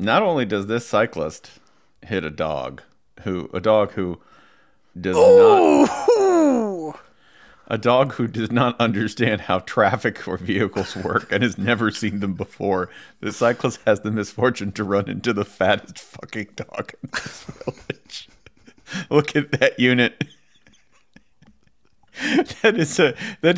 not only does this cyclist hit a dog who does Ooh. not understand how traffic or vehicles work and has never seen them before. The cyclist has the misfortune to run into the fattest fucking dog in this village. Look at that unit. That is a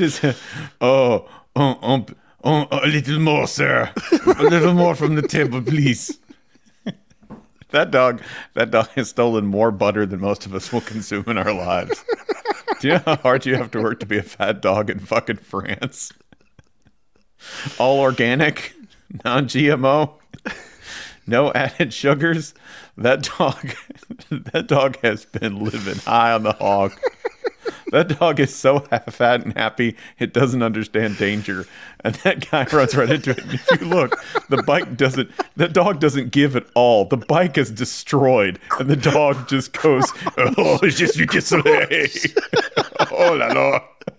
little more, sir. A little more from the table, please. That dog has stolen more butter than most of us will consume in our lives. Do you know how hard you have to work to be a fat dog in fucking France? All organic, non-GMO, no added sugars. That dog has been living high on the hog. That dog is so fat and happy, it doesn't understand danger. And that guy runs right into it. And if you look, that dog doesn't give at all. The bike is destroyed. And the dog just goes, oh, je suis désolé. Oh la la.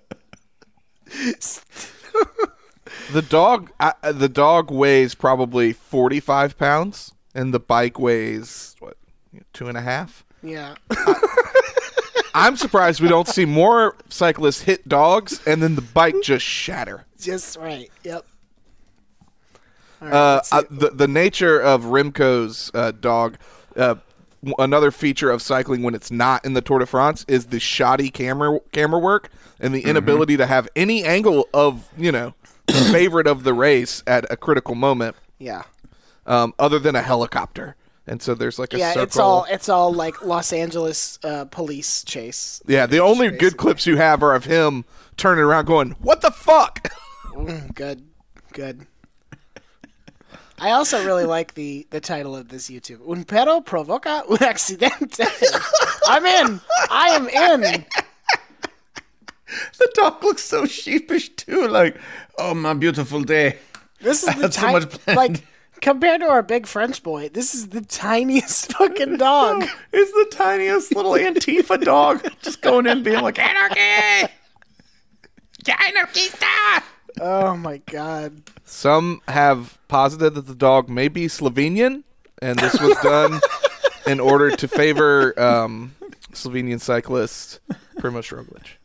The dog weighs probably 45 pounds, and the bike weighs, 2.5? Yeah. I'm surprised we don't see more cyclists hit dogs and then the bike just shatter. Just right. Yep. All right, the nature of Remco's dog, another feature of cycling when it's not in the Tour de France is the shoddy camera work and the inability to have any angle of, the favorite of the race at a critical moment. Yeah. Other than a helicopter. And so there's like a circle. It's all like Los Angeles police chase. Yeah, the only good clips you have are of him turning around going, "What the fuck?" Good. I also really like the title of this YouTube. Un perro provoca un accidente. I am in. The dog looks so sheepish too. Like, oh, my beautiful day. This is the so much planned. Like, compared to our big French boy, this is the tiniest fucking dog. It's the tiniest little Antifa dog. Just going in being like, anarchy! Anarchista! Oh my god. Some have posited that the dog may be Slovenian, and this was done in order to favor Slovenian cyclist Primož Roglič.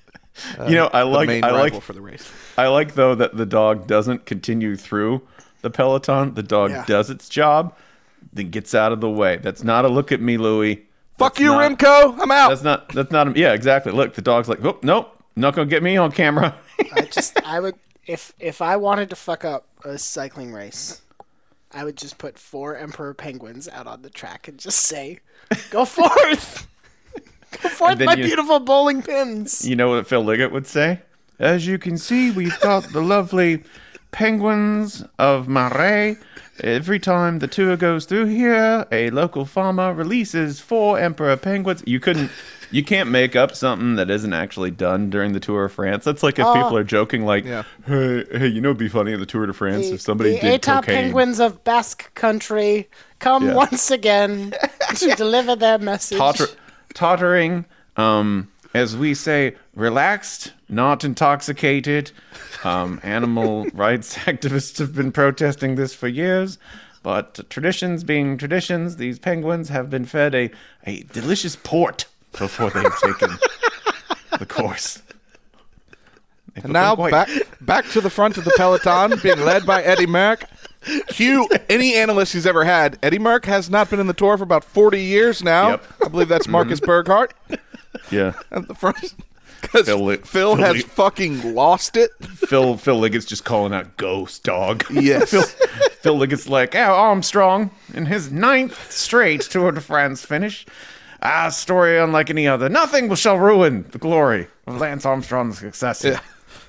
I like for the race. I like though that the dog doesn't continue through the peloton. The dog does its job, then gets out of the way. That's not a look at me, Louis. Fuck you, Remco. I'm out. That's not. Yeah, exactly. Look, the dog's like, oh, nope, not gonna get me on camera. I would if I wanted to fuck up a cycling race, I would just put 4 emperor penguins out on the track and just say, "Go forth, go forth, my beautiful bowling pins." You know what Phil Liggett would say? As you can see, we've got the lovely penguins of Marais. Every time the tour goes through here, a local farmer releases 4 emperor penguins. You can't make up something that isn't actually done during the Tour of France. That's like if people are joking like, hey, it'd be funny in the Tour de France if somebody did cocaine. The penguins of Basque country come once again to deliver their message. Tottering, as we say, relaxed, not intoxicated. Animal rights activists have been protesting this for years, but traditions being traditions, these penguins have been fed a delicious port before they've taken the course. And now back to the front of the peloton, being led by Eddie Merckx. Any analyst he's ever had, Eddie Merckx has not been in the Tour for about 40 years now. Yep. I believe that's Marcus Berghardt. Yeah. At the front. Because Phil has fucking lost it. Phil Liggett's just calling out ghost dog. Yes. Phil Liggett's like, Armstrong in his 9th straight Tour de France finish. Story unlike any other. Nothing shall ruin the glory of Lance Armstrong's success. Yeah.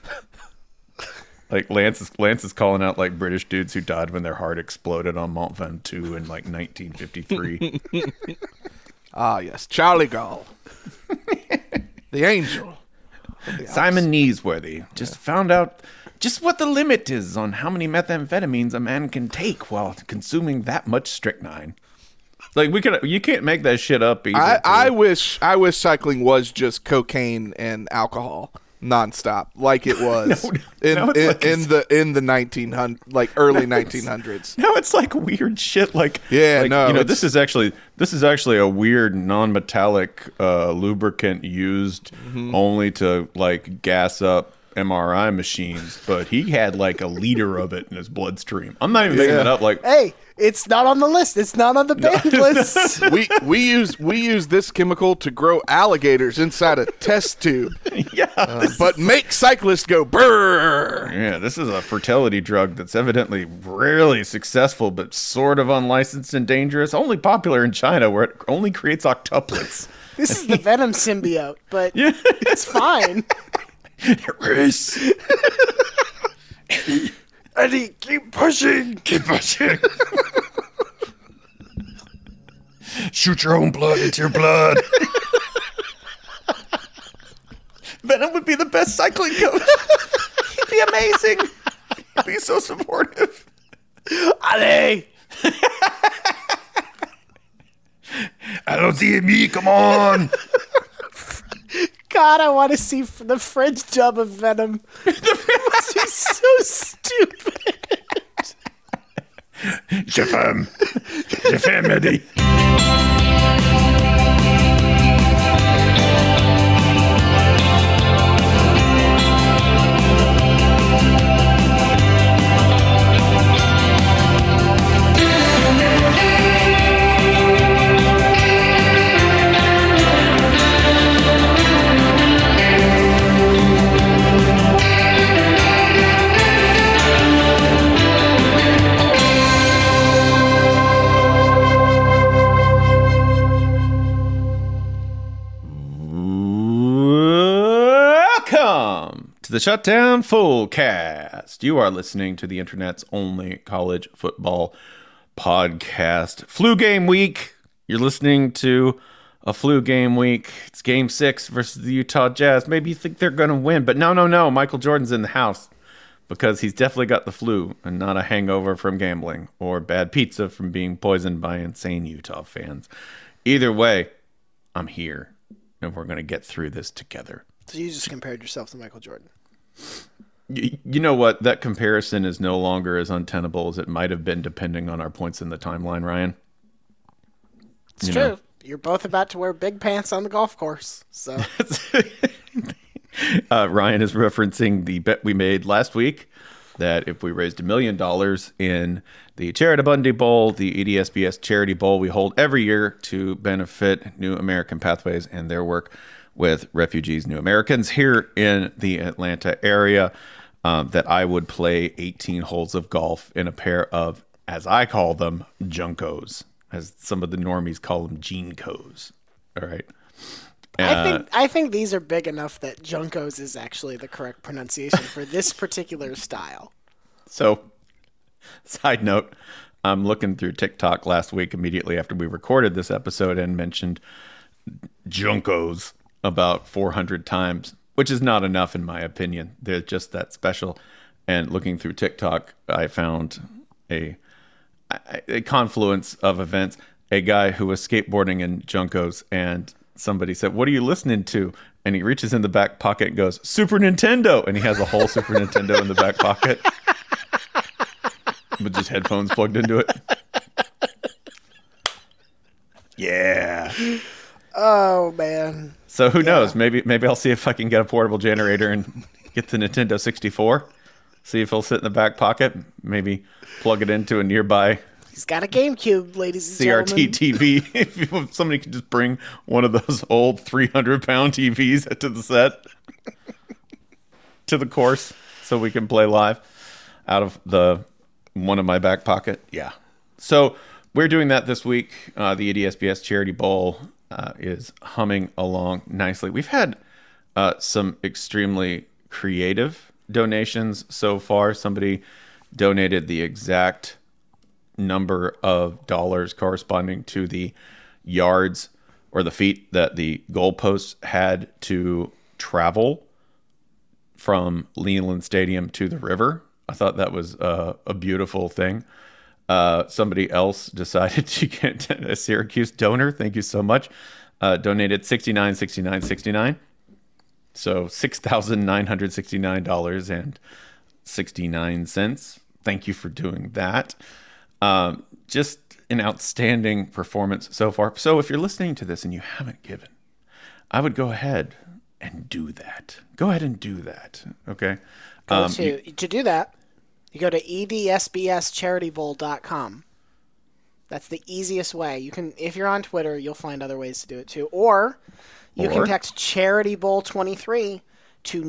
Like Lance is calling out like British dudes who died when their heart exploded on Mont Ventoux in like 1953. Yes, Charlie Gaulle, the angel. Simon Neesworthy just found out just what the limit is on how many methamphetamines a man can take while consuming that much strychnine. Like you can't make that shit up either. I wish cycling was just cocaine and alcohol. nonstop, like it was in the 1900, like early 1900s. No, it's like weird shit. Like this is actually a weird non-metallic lubricant used only to like gas up MRI machines, but he had like a liter of it in his bloodstream. I'm not even making that up. Like, hey, it's not on the list. It's not on the banned list. we use this chemical to grow alligators inside a test tube. But make cyclists go brrr. Yeah, this is a fertility drug that's evidently really successful, but sort of unlicensed and dangerous. Only popular in China, where it only creates octuplets. This is the Venom symbiote, but it's fine. Race. Eddie, keep pushing. Keep pushing. Shoot your own blood into your blood. Venom would be the best cycling coach. He'd be amazing. He'd be so supportive. Allez. Allons-y, me, come on. God, I want to see the French dub of Venom. He's so stupid. Je femme, Eddie. Welcome to the Shutdown Fullcast. You are listening to the internet's only college football podcast. Flu game week. You're listening to a flu game week. It's game 6 versus the Utah Jazz. Maybe you think they're going to win, but no. Michael Jordan's in the house because he's definitely got the flu and not a hangover from gambling or bad pizza from being poisoned by insane Utah fans. Either way, I'm here and we're going to get through this together. So you just compared yourself to Michael Jordan. You know what? That comparison is no longer as untenable as it might have been depending on our points in the timeline, Ryan. It's true. You're both about to wear big pants on the golf course. So Ryan is referencing the bet we made last week that if we raised $1 million in the Charitabundy Bowl, the EDSBS Charity Bowl we hold every year to benefit New American Pathways and their work with refugees, New Americans here in the Atlanta area, that I would play 18 holes of golf in a pair of, as I call them, Junkos, as some of the normies call them, Jeancos. All right. I think these are big enough that Junkos is actually the correct pronunciation for this particular style. So, side note, I'm looking through TikTok last week immediately after we recorded this episode and mentioned Junkos about 400 times, which is not enough in my opinion. They're just that special. And looking through TikTok, I found a confluence of events. A guy who was skateboarding in Junkos, and somebody said, "What are you listening to?" And he reaches in the back pocket and goes, "Super Nintendo." And he has a whole Super Nintendo in the back pocket with just headphones plugged into it. Yeah. Oh, man. So who knows? Maybe I'll see if I can get a portable generator and get the Nintendo 64. See if he'll sit in the back pocket. Maybe plug it into a nearby He's got a GameCube, ladies and CRT gentlemen. TV. If somebody could just bring one of those old 300-pound TVs to the set, to the course, so we can play live out of the one in my back pocket. Yeah. So we're doing that this week. The EDSBS Charity Bowl is humming along nicely. We've had some extremely creative donations so far. Somebody donated the exact number of dollars corresponding to the yards or the feet that the goalposts had to travel from Leland Stadium to the river. I thought that was a beautiful thing. Somebody else decided to get a Syracuse donor. Thank you so much. Donated $69.69.69. So $6,969.69. Thank you for doing that. Just an outstanding performance so far. So if you're listening to this and you haven't given, I would go ahead and do that. Go ahead and do that. Okay. To do that, you go to edsbscharitybowl.com. That's the easiest way. You can, if you're on Twitter, you'll find other ways to do it too. Or you can text Charity Bowl 23 to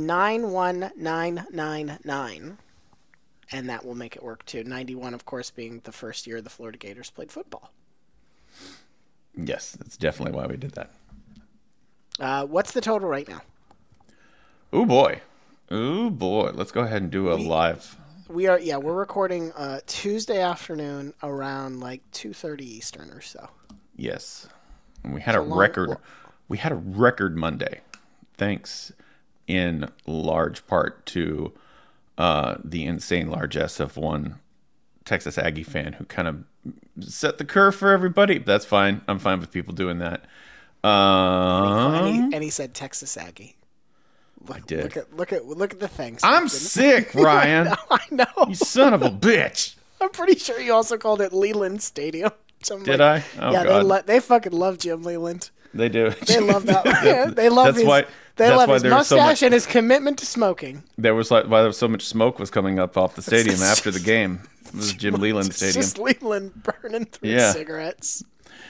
91999. And that will make it work too. 91, of course, being the first year the Florida Gators played football. Yes, that's definitely why we did that. What's the total right now? Oh boy. Let's go ahead and do a live. We're recording Tuesday afternoon around like 2:30 Eastern or so. Yes. And we had a record Monday. Thanks in large part to the insane largesse of one Texas Aggie fan who kind of set the curve for everybody. That's fine. I'm fine with people doing that. And he said Texas Aggie. I did. Look at the things. I'm sick, Ryan. I know. You son of a bitch. I'm pretty sure you also called it Leland Stadium. Did I? Oh, yeah, God. they fucking love Jim Leland. They do. They love that. They love his mustache and his commitment to smoking. There was why there was so much smoke was coming up off the stadium after the game. It was Jim Leland Stadium. Just Leland burning through cigarettes.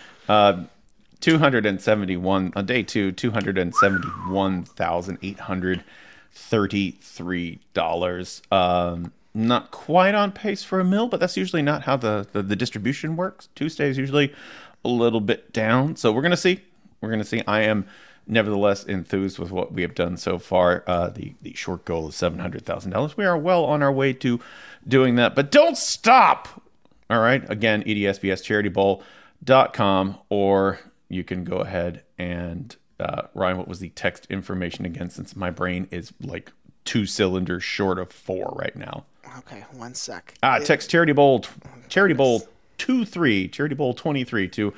271 on day 2, $271,833. Not quite on pace for a mil, but that's usually not how the distribution works. Tuesday is usually a little bit down, so we're gonna see. I am nevertheless enthused with what we have done so far. The short goal is $700,000. We are well on our way to doing that, but don't stop. All right. Again, edsbscharitybowl.com, or you can go ahead and Ryan, what was the text information again? Since my brain is like 2 cylinders short of 4 right now. Okay, one sec. Text Charity Bowl 23 Charity Bowl 23 to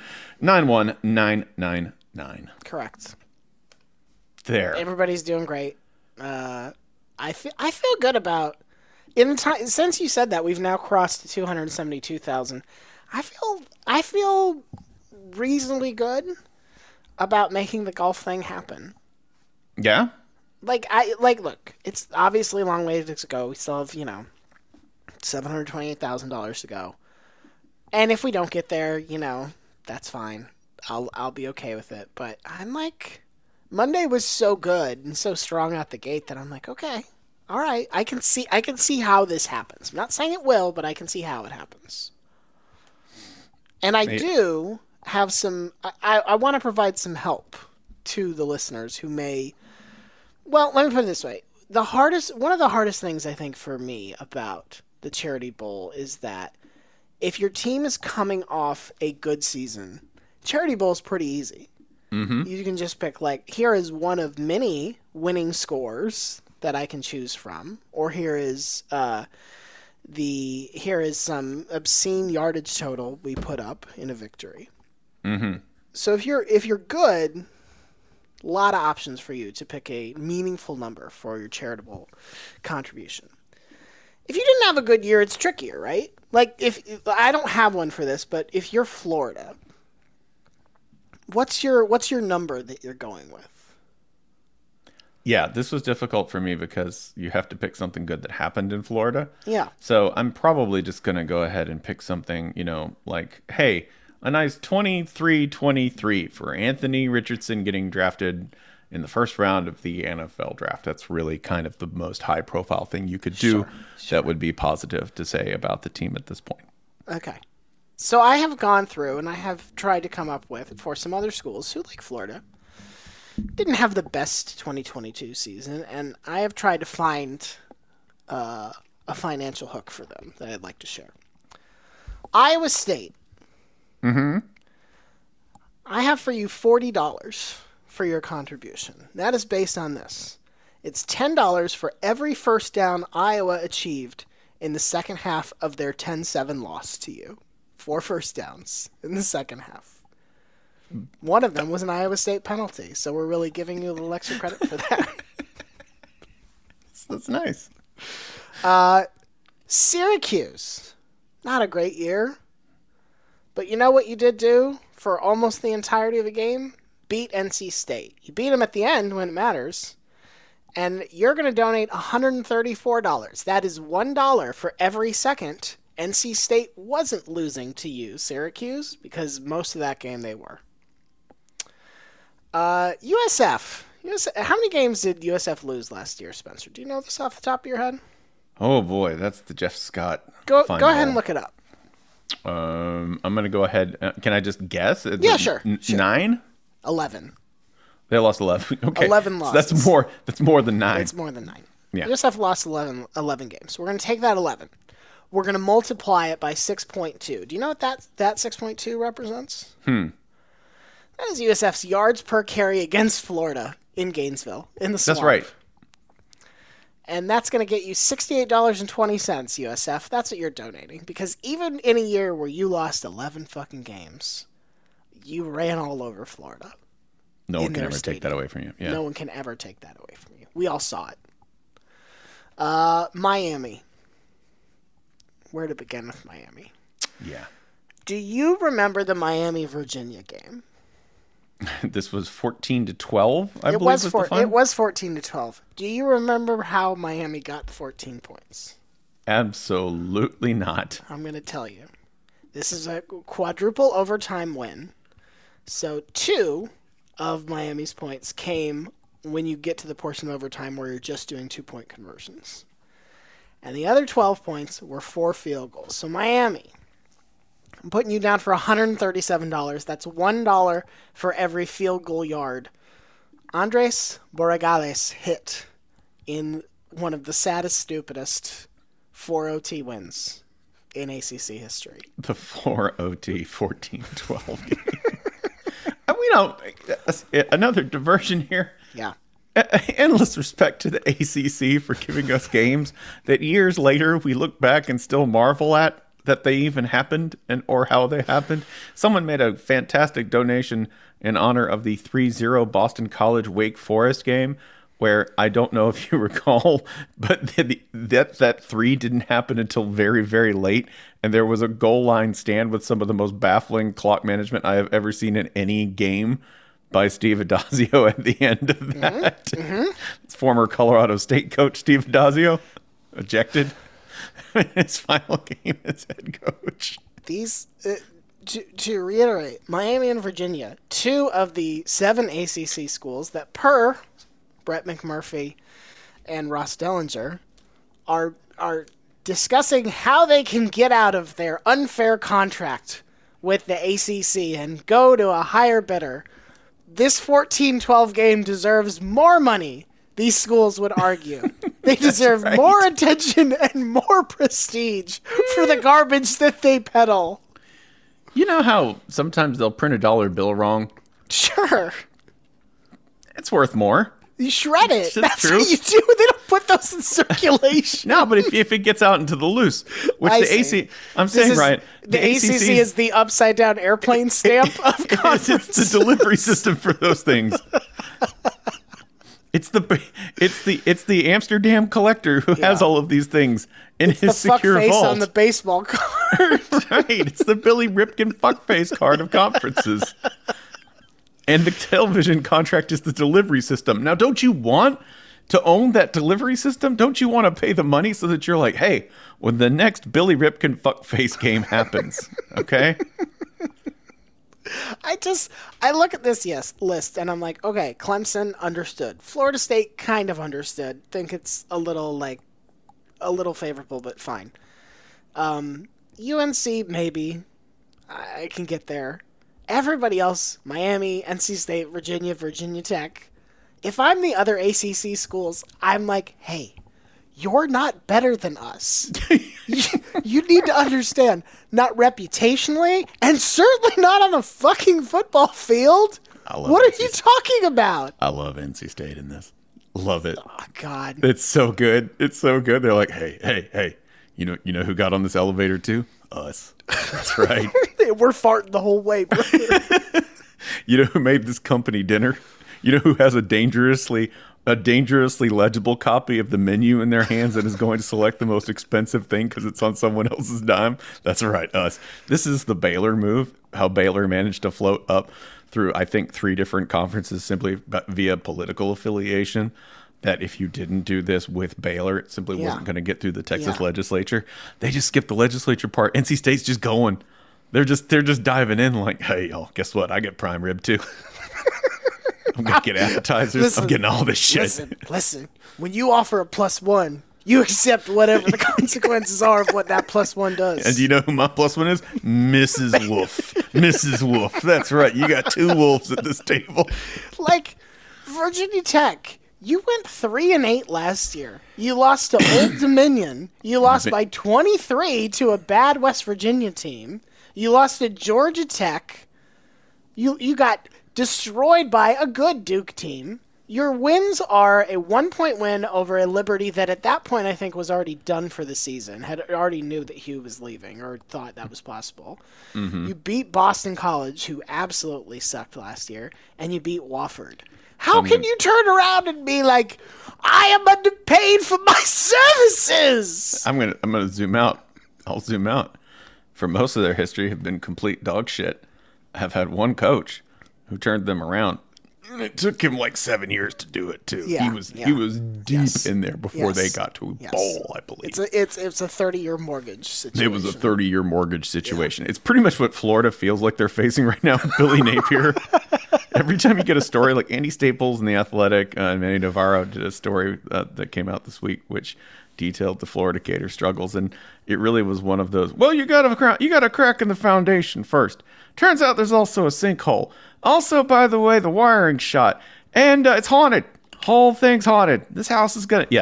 91999. Correct. There. Everybody's doing great. I feel good about since you said that we've now crossed 272,000. I feel reasonably good about making the golf thing happen. Yeah. Look, it's obviously a long way to go. We still have, $728,000 to go. And if we don't get there, that's fine. I'll be okay with it. But I'm like, Monday was so good and so strong out the gate that I'm like, okay, all right, I can see how this happens. I'm not saying it will, but I can see how it happens. And I do have some. I want to provide some help to the listeners who may. Well, let me put it this way: one of the hardest things I think for me about the Charity Bowl is that if your team is coming off a good season, Charity Bowl is pretty easy. Mm-hmm. You can just pick here is one of many winning scores that I can choose from, or here is some obscene yardage total we put up in a victory. Mm-hmm. So if you're good, a lot of options for you to pick a meaningful number for your charitable contribution. If you didn't have a good year, it's trickier, right? If I don't have one for this, but if you're Florida, what's your number that you're going with? Yeah, this was difficult for me because you have to pick something good that happened in Florida. Yeah. So I'm probably just going to go ahead and pick something, hey, a nice 23-23 for Anthony Richardson getting drafted in the first round of the NFL draft. That's really kind of the most high-profile thing you could do that would be positive to say about the team at this point. Okay. So I have gone through and I have tried to come up with, for some other schools who, like Florida, didn't have the best 2022 season, and I have tried to find a financial hook for them that I'd like to share. Iowa State. Mm-hmm. I have for you $40 for your contribution. That is based on this. It's $10 for every first down Iowa achieved in the second half of their 10-7 loss to you. 4 first downs in the second half. One of them was an Iowa State penalty, so we're really giving you a little extra credit for that. That's nice. Syracuse, not a great year. But you know what you did do for almost the entirety of the game? Beat NC State. You beat them at the end when it matters. And you're going to donate $134. That is $1 for every second NC State wasn't losing to you, Syracuse, because most of that game they were. USF. How many games did USF lose last year, Spencer? Do you know this off the top of your head? Oh, boy. That's the Jeff Scott. Go ahead and look it up. I'm going to go ahead. Can I just guess? Yeah, sure. 9? 11. They lost 11. Okay. 11 losses. So that's more than 9. It's more than 9. Yeah. USF lost 11 games. We're going to take that 11. We're going to multiply it by 6.2. Do you know what that 6.2 represents? That is USF's yards per carry against Florida in Gainesville in the Swamp. That's right. And that's going to get you $68.20, USF. That's what you're donating. Because even in a year where you lost 11 fucking games, you ran all over Florida. No one can ever take that away from you. Yeah. No one can ever take that away from you. We all saw it. Miami. Where to begin with Miami? Yeah. Do you remember the Miami-Virginia game? This was 14-12, I believe was the final? It was 14-12. Do you remember how Miami got the 14 points? Absolutely not. I'm going to tell you. This is a quadruple overtime win. So 2 of Miami's points came when you get to the portion of overtime where you're just doing 2-point conversions. And the other 12 points were 4 field goals. So Miami, I'm putting you down for $137. That's $1 for every field goal yard Andres Borregales hit in one of the saddest, stupidest 4 OT wins in ACC history. The 4 OT 14-12 game. And we don't. Another diversion here. Yeah. Endless respect to the ACC for giving us games that years later we look back and still marvel at that they even happened or how they happened. Someone made a fantastic donation in honor of the 3-0 Boston College Wake Forest game, where I don't know if you recall, but that 3 didn't happen until very, very late, and there was a goal line stand with some of the most baffling clock management I have ever seen in any game by Steve Adazio at the end of that. Mm-hmm. It's former Colorado State coach Steve Adazio, ejected in his final game as head coach. These, to reiterate, Miami and Virginia, 2 of the 7 ACC schools that, per Brett McMurphy and Ross Dellinger, are discussing how they can get out of their unfair contract with the ACC and go to a higher bidder. This 14-12 game deserves more money, these schools would argue. They deserve more attention and more prestige for the garbage that they peddle. You know how sometimes they'll print a dollar bill wrong? Sure. It's worth more. You shred it. That's true. what you do. They don't put those in circulation. No, but if it gets out into the loose, which I'm saying, Ryan, the ACC is the upside down airplane stamp of conference. It's the delivery system for those things. It's the Amsterdam collector who has all of these things in his secure vault. The fuck face vault on the baseball card. Right. It's the Billy Ripken fuckface card of conferences. And the television contract is the delivery system. Now, don't you want to own that delivery system? Don't you want to pay the money so that you're like, hey, when the next Billy Ripken fuckface game happens, okay? I look at this list and I'm like, okay, Clemson understood. Florida State kind of understood. Think it's a little favorable, but fine. UNC, maybe. I can get there. Everybody else, Miami, NC State, Virginia Tech. If I'm the other ACC schools, I'm like, hey, you're not better than us. You need to understand, not reputationally, and certainly not on the fucking football field. What are you talking about? I love NC State in this. Love it. Oh, God. It's so good. It's so good. They're like, hey. You know who got on this elevator too? Us. That's right. We're farting the whole way, brother. You know who made this company dinner? You know who has a dangerously a dangerously legible copy of the menu in their hands and is going to select the most expensive thing because it's on someone else's dime. That's right, us. This is the Baylor move, how Baylor managed to float up through, I think, 3 different conferences simply via political affiliation. That if you didn't do this with Baylor, it simply wasn't going to get through the Texas legislature. They just skipped the legislature part. NC State's just going. They're just diving in like, hey, y'all, guess what? I get prime rib too. I'm going to get appetizers. I'm getting all this shit. Listen. When you offer a +1, you accept whatever the consequences are of what that +1 does. And do you know who my +1 is? Mrs. Wolf. Mrs. Wolf. That's right. You got 2 wolves at this table. Like, Virginia Tech, you went 3-8 last year. You lost to Old Dominion. You lost by 23 to a bad West Virginia team. You lost to Georgia Tech. You got destroyed by a good Duke team. Your wins are a 1-point win over a Liberty that at that point I think was already done for the season, had already knew that Hugh was leaving or thought that was possible. Mm-hmm. You beat Boston College, who absolutely sucked last year, and you beat Wofford. How can you turn around and be like, I am underpaid for my services? I'm gonna zoom out. I'll zoom out. For most of their history, have been complete dog shit. Have had one coach who turned them around. And it took him like 7 years to do it too. Yeah, he was deep in there before they got to a bowl, I believe. It's a 30-year mortgage situation. It was a 30-year mortgage situation. Yeah. It's pretty much what Florida feels like they're facing right now with Billy Napier. Every time you get a story like Andy Staples in The Athletic, and Manny Navarro did a story that came out this week, which detailed the Florida Gator struggles, and it really was one of those. Well, you got a crack in the foundation first. Turns out there's also a sinkhole. Also, by the way, the wiring's shot, and it's haunted. Whole thing's haunted. This house is gonna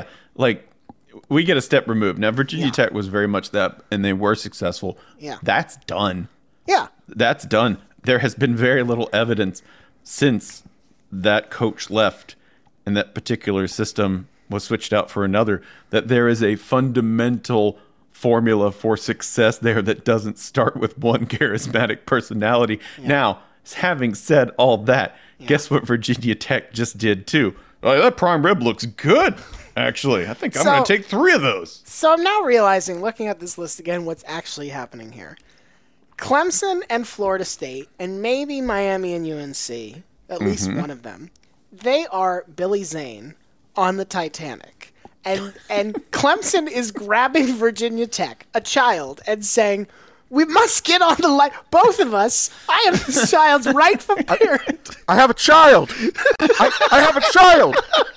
we get a step removed. Now, Virginia Tech was very much that, and they were successful. Yeah, that's done. Yeah, that's done. There has been very little evidence since that coach left and that particular system was switched out for another, that there is a fundamental formula for success there that doesn't start with one charismatic personality. Yeah. Now, having said all that, guess what Virginia Tech just did too? That prime rib looks good, actually. I think I'm going to take 3 of those. So I'm now realizing, looking at this list again, what's actually happening here. Clemson and Florida State, and maybe Miami and UNC, at least one of them, they are Billy Zane on the Titanic. And Clemson is grabbing Virginia Tech, a child, and saying, we must get on the line. Both of us. I am this child's rightful parent. I have a child. I have a child.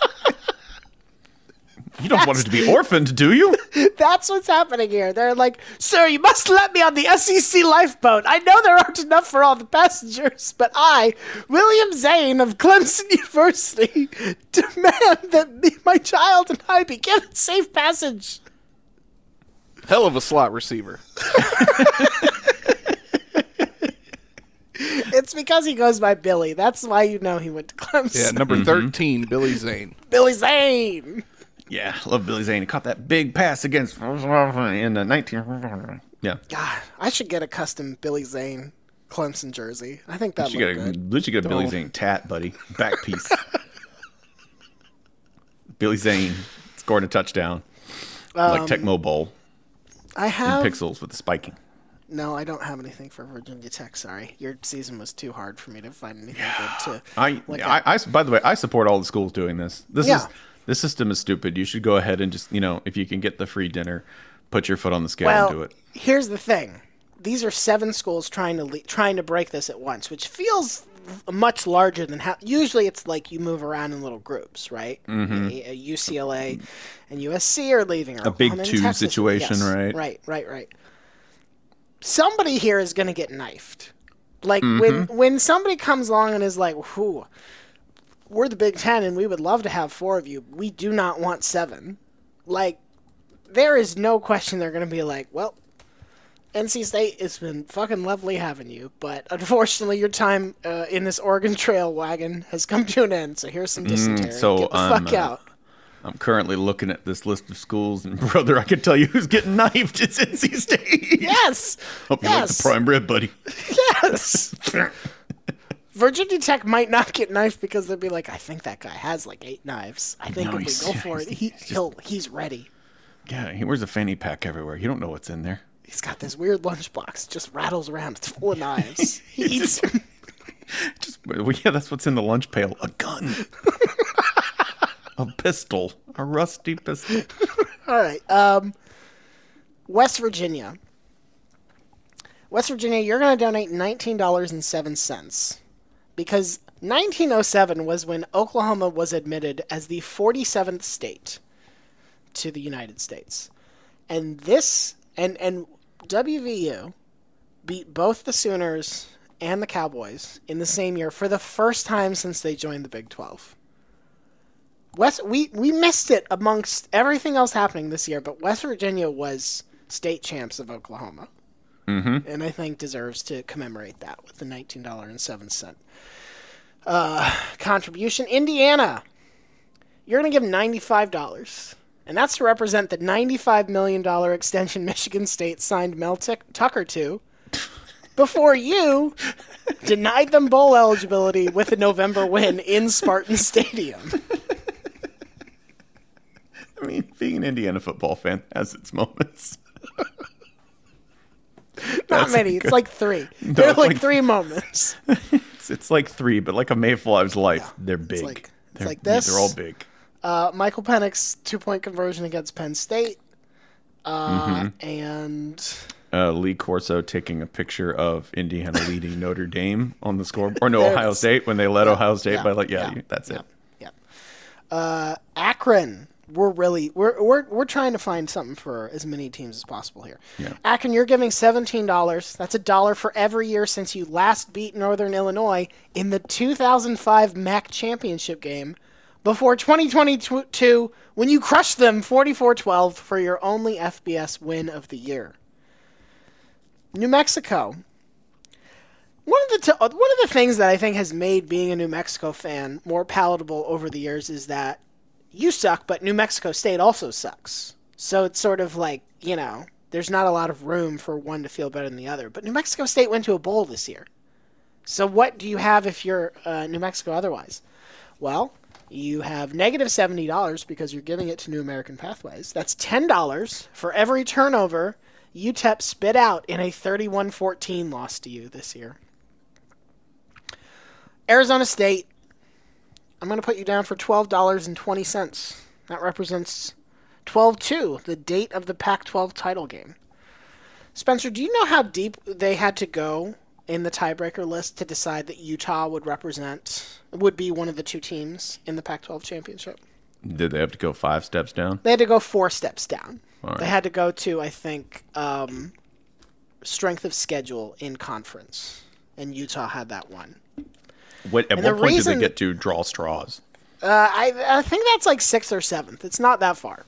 You don't want it to be orphaned, do you? That's what's happening here. They're like, sir, you must let me on the SEC lifeboat. I know there aren't enough for all the passengers, but I, William Zane of Clemson University, demand that my child and I be given safe passage. Hell of a slot receiver. It's because he goes by Billy. That's why you know he went to Clemson. Yeah, number 13, Billy Zane. Billy Zane. Yeah, love Billy Zane. He caught that big pass against in 19. Yeah. God, I should get a custom Billy Zane Clemson jersey. I think that would look good. You should get a Billy Zane tat, buddy. Back piece. Billy Zane scored a touchdown. Like Tecmo Bowl. I have... in pixels with the spiking. No, I don't have anything for Virginia Tech, sorry. Your season was too hard for me to find anything good to by the way, I support all the schools doing this. This system is stupid. You should go ahead and just, if you can get the free dinner, put your foot on the scale and do it. Here's the thing. These are 7 schools trying to break this at once, which feels much larger than how... Usually it's like you move around in little groups, right? Mm-hmm. UCLA and USC are leaving. A Big Two situation, right? Right. Somebody here is going to get knifed. Like, when somebody comes along and is like, whew, we're the Big Ten and we would love to have 4 of you. We do not want 7. Like, there is no question they're going to be like, well, NC State, it's been fucking lovely having you, but unfortunately your time in this Oregon Trail wagon has come to an end, so here's some dysentery. Get the fuck out. I'm currently looking at this list of schools, and brother, I can tell you who's getting knifed. It's NC State. Yes. Hope you like the prime rib, buddy. Yes. Virginia Tech might not get knifed because they'll be like, I think that guy has like 8 knives. I think No, if we go for it, he's ready. Yeah, he wears a fanny pack everywhere. You don't know what's in there. He's got this weird lunchbox, just rattles around. It's full of knives. He eats them. That's what's in the lunch pail. A gun. A pistol. A rusty pistol. All right. West Virginia. West Virginia, you're going to donate $19.07 because 1907 was when Oklahoma was admitted as the 47th state to the United States. And WVU beat both the Sooners and the Cowboys in the same year for the first time since they joined the Big 12. We missed it amongst everything else happening this year, but West Virginia was state champs of Oklahoma. Mm-hmm. And I think deserves to commemorate that with the $19.07 contribution. Indiana, you're going to give $95. And that's to represent the $95 million extension Michigan State signed Mel Tucker to before you denied them bowl eligibility with a November win in Spartan Stadium. I mean, being an Indiana football fan has its moments. Not many. It's like 3. There are like 3 moments. It's like 3, but like a Mayflower's life, yeah. They're big. It's like this. They're all big. Michael Penix 2-point conversion against Penn State. And Lee Corso taking a picture of Indiana leading Notre Dame on the scoreboard. Or no, Ohio State when they led Ohio State by that's it. Yeah. Akron. We're trying to find something for as many teams as possible here. Yeah. Akron, you're giving $17. That's $1 for every year since you last beat Northern Illinois in the 2005 MAC championship game before 2022 when you crushed them 44-12 for your only FBS win of the year. New Mexico. One of the things that I think has made being a New Mexico fan more palatable over the years is that you suck, but New Mexico State also sucks. So it's sort of like, there's not a lot of room for one to feel better than the other. But New Mexico State went to a bowl this year. So what do you have if you're New Mexico otherwise? Well, you have negative $70 because you're giving it to New American Pathways. That's $10 for every turnover UTEP spit out in a 31-14 loss to you this year. Arizona State, I'm going to put you down for $12.20. That represents 12-2, the date of the Pac-12 title game. Spencer, do you know how deep they had to go in the tiebreaker list to decide that Utah would be one of the 2 teams in the Pac-12 championship? Did they have to go 5 steps down? They had to go 4 steps down. Right. They had to go to, I think, strength of schedule in conference, and Utah had that one. At what point did they get to draw straws? I think that's like 6th or 7th. It's not that far.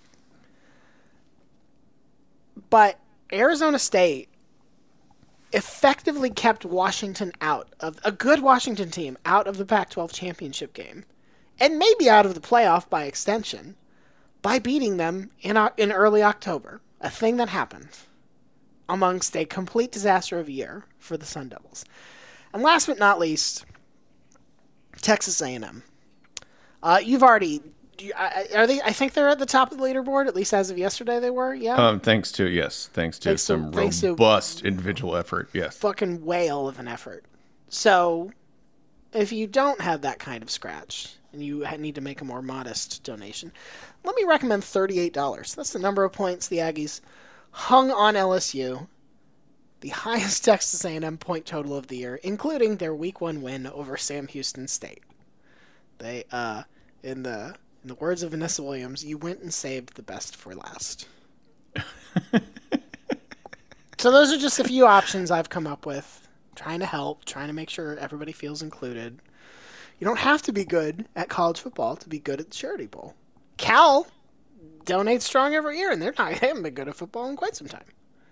But Arizona State effectively kept Washington out of a good Washington team out of the Pac-12 championship game, and maybe out of the playoff by extension, by beating them in early October. A thing that happened amongst a complete disaster of a year for the Sun Devils. And last but not least, Texas A&M. You've already... Are they? I think they're at the top of the leaderboard, at least as of yesterday they were, yeah? Thanks to some robust individual effort, yes. Fucking whale of an effort. So, if you don't have that kind of scratch, and you need to make a more modest donation, let me recommend $38. That's the number of points the Aggies hung on LSU, the highest Texas A&M point total of the year, including their Week 1 win over Sam Houston State. They, in the words of Vanessa Williams, you went and saved the best for last. So those are just a few options I've come up with. Trying to help, trying to make sure everybody feels included. You don't have to be good at college football to be good at the Charity Bowl. Cal donates strong every year, and they haven't been good at football in quite some time.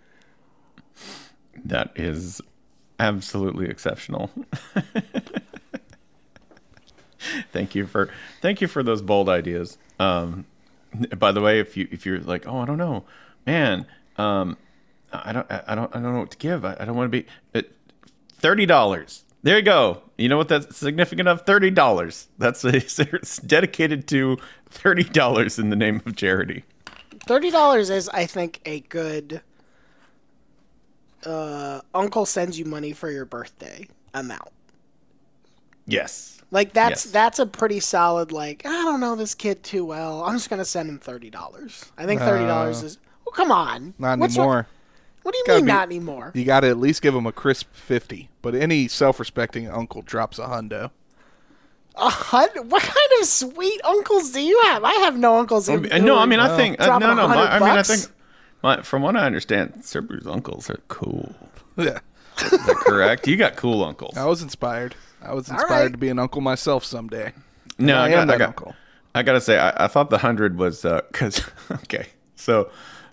That is absolutely exceptional. Thank you for those bold ideas. By the way, if you're like, oh, I don't know, man, I don't know what to give. I don't want to be $30. There you go. You know what that's significant of? $30. That's it's dedicated to $30 in the name of charity. $30 is, I think, a good uncle sends you money for your birthday amount. Yes. Like that's a pretty solid. Like, I don't know this kid too well. I'm just gonna send him $30. I think $30 is. Well, come on. Not anymore. What do you Gotta mean be- not anymore? You got to at least give him a crisp 50. But any self-respecting uncle drops a hundo. What kind of sweet uncles do you have? I have no uncles. No, I mean, I think dropping no. I mean, I $100. think from what I understand, Serbu's uncles are cool. Yeah. Is that correct? You got cool uncles. I was inspired. I was All inspired right. to be an uncle myself someday. No, I am that uncle. I gotta say, I thought the 100 was because okay, so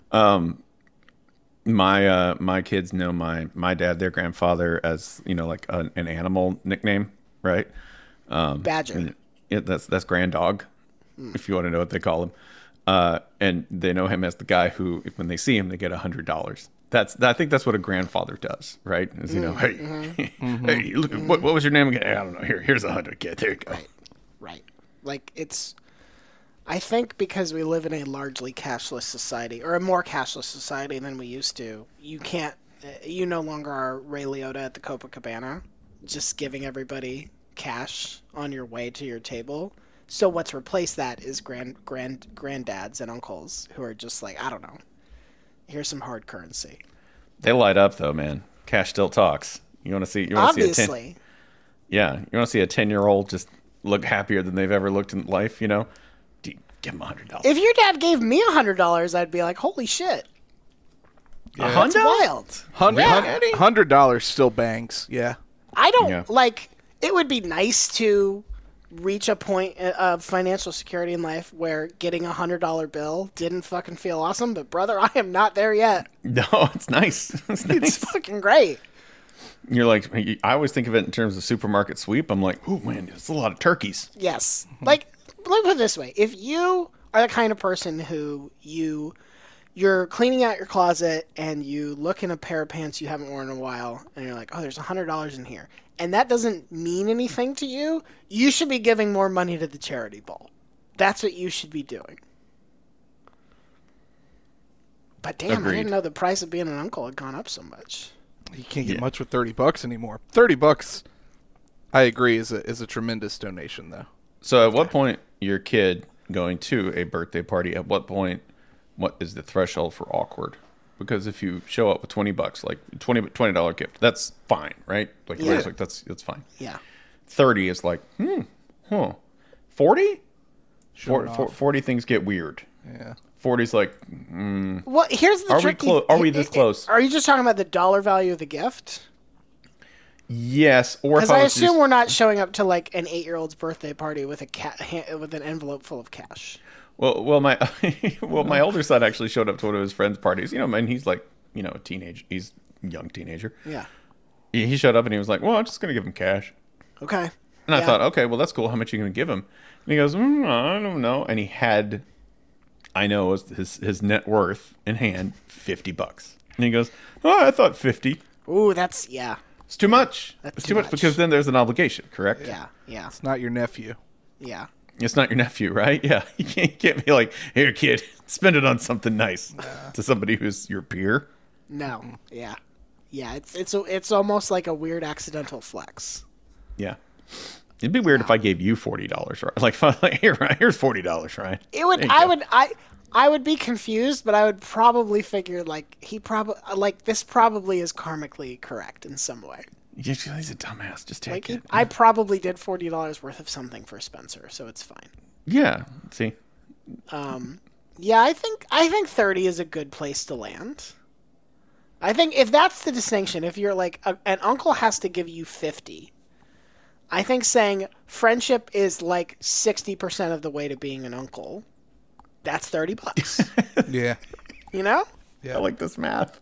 my kids know my dad, their grandfather, as like an animal nickname, right? Badger. Yeah, that's Grand Dog, if you want to know what they call him, and they know him as the guy who, when they see him, they get $100. I think that's what a grandfather does, right? Is hey, hey, look, what was your name again? I don't know. Here's 100, kid. There you go. Right. Like I think because we live in a largely cashless society, or a more cashless society than we used to, you no longer are Ray Liotta at the Copacabana, just giving everybody cash on your way to your table. So what's replaced that is granddads and uncles who are just like, I don't know, here's some hard currency. They light up though, man. Cash still talks. You want to see? Obviously. You want to see a 10-year-old just look happier than they've ever looked in life? Give them $100. If your dad gave me $100, I'd be like, holy shit. Yeah. That's wild. $100 still bangs. Yeah. I don't Yeah. like. It would be nice to reach a point of financial security in life where getting $100 bill didn't fucking feel awesome. But brother, I am not there yet. No, it's nice. It's nice. It's fucking great. You're like, I always think of it in terms of supermarket sweep. I'm like, oh man, it's a lot of turkeys. Yes. Like, let me put it this way: if you are the kind of person who you're cleaning out your closet and you look in a pair of pants you haven't worn in a while, and you're like, oh, there's $100 in here, and that doesn't mean anything to you, you should be giving more money to the charity bowl. That's what you should be doing. But damn, Agreed. I didn't know the price of being an uncle had gone up so much. You can't get much with $30 anymore. $30, I agree, is a tremendous donation, though. So at what point your kid going to a birthday party? At what point? What is the threshold for awkward? Because if you show up with $20, like $20 gift, that's fine, right? Like, Yeah. like that's fine. Yeah. 30 is like 40. Showing off. 40 things get weird. Yeah. 40's like, Well, here's the Are we tricky. are we this close? Are you just talking about the dollar value of the gift? yes. Or Because if I I was assume just, we're not showing up to like an 8-year-old's birthday party with with an envelope full of cash. well, my my older son actually showed up to one of his friends' parties. And he's like, a teenage. He's a young teenager. Yeah. He showed up and he was like, well, I'm just gonna give him cash. Okay. And I Yeah. thought, okay, well, that's cool. How much are you going to give him? And he goes, I don't know. And he had, I know his net worth in hand, $50. And he goes, oh, I thought 50. Ooh, that's yeah. It's too much. That's It's too too much much. because then there's an obligation, correct? Yeah. Yeah. It's not your nephew. Yeah. It's not your nephew, right? Yeah. You can't be like, here, kid, spend it on something nice to somebody who's your peer. No. Yeah. Yeah. It's almost like a weird accidental flex. Yeah. It'd be weird if I gave you $40, right? Like, here, right? Here's $40, right? It would. There you I go. would. I would be confused, but I would probably figure like this probably is karmically correct in some way. He's a dumbass. Just take Like it. I probably did $40 worth of something for Spencer, so it's fine. Yeah. See? Yeah, I think 30 is a good place to land. I think if that's the distinction, if you're like an uncle has to give you 50, I think saying friendship is like 60% of the way to being an uncle, that's $30. Yeah. You know? Yeah. I like this math.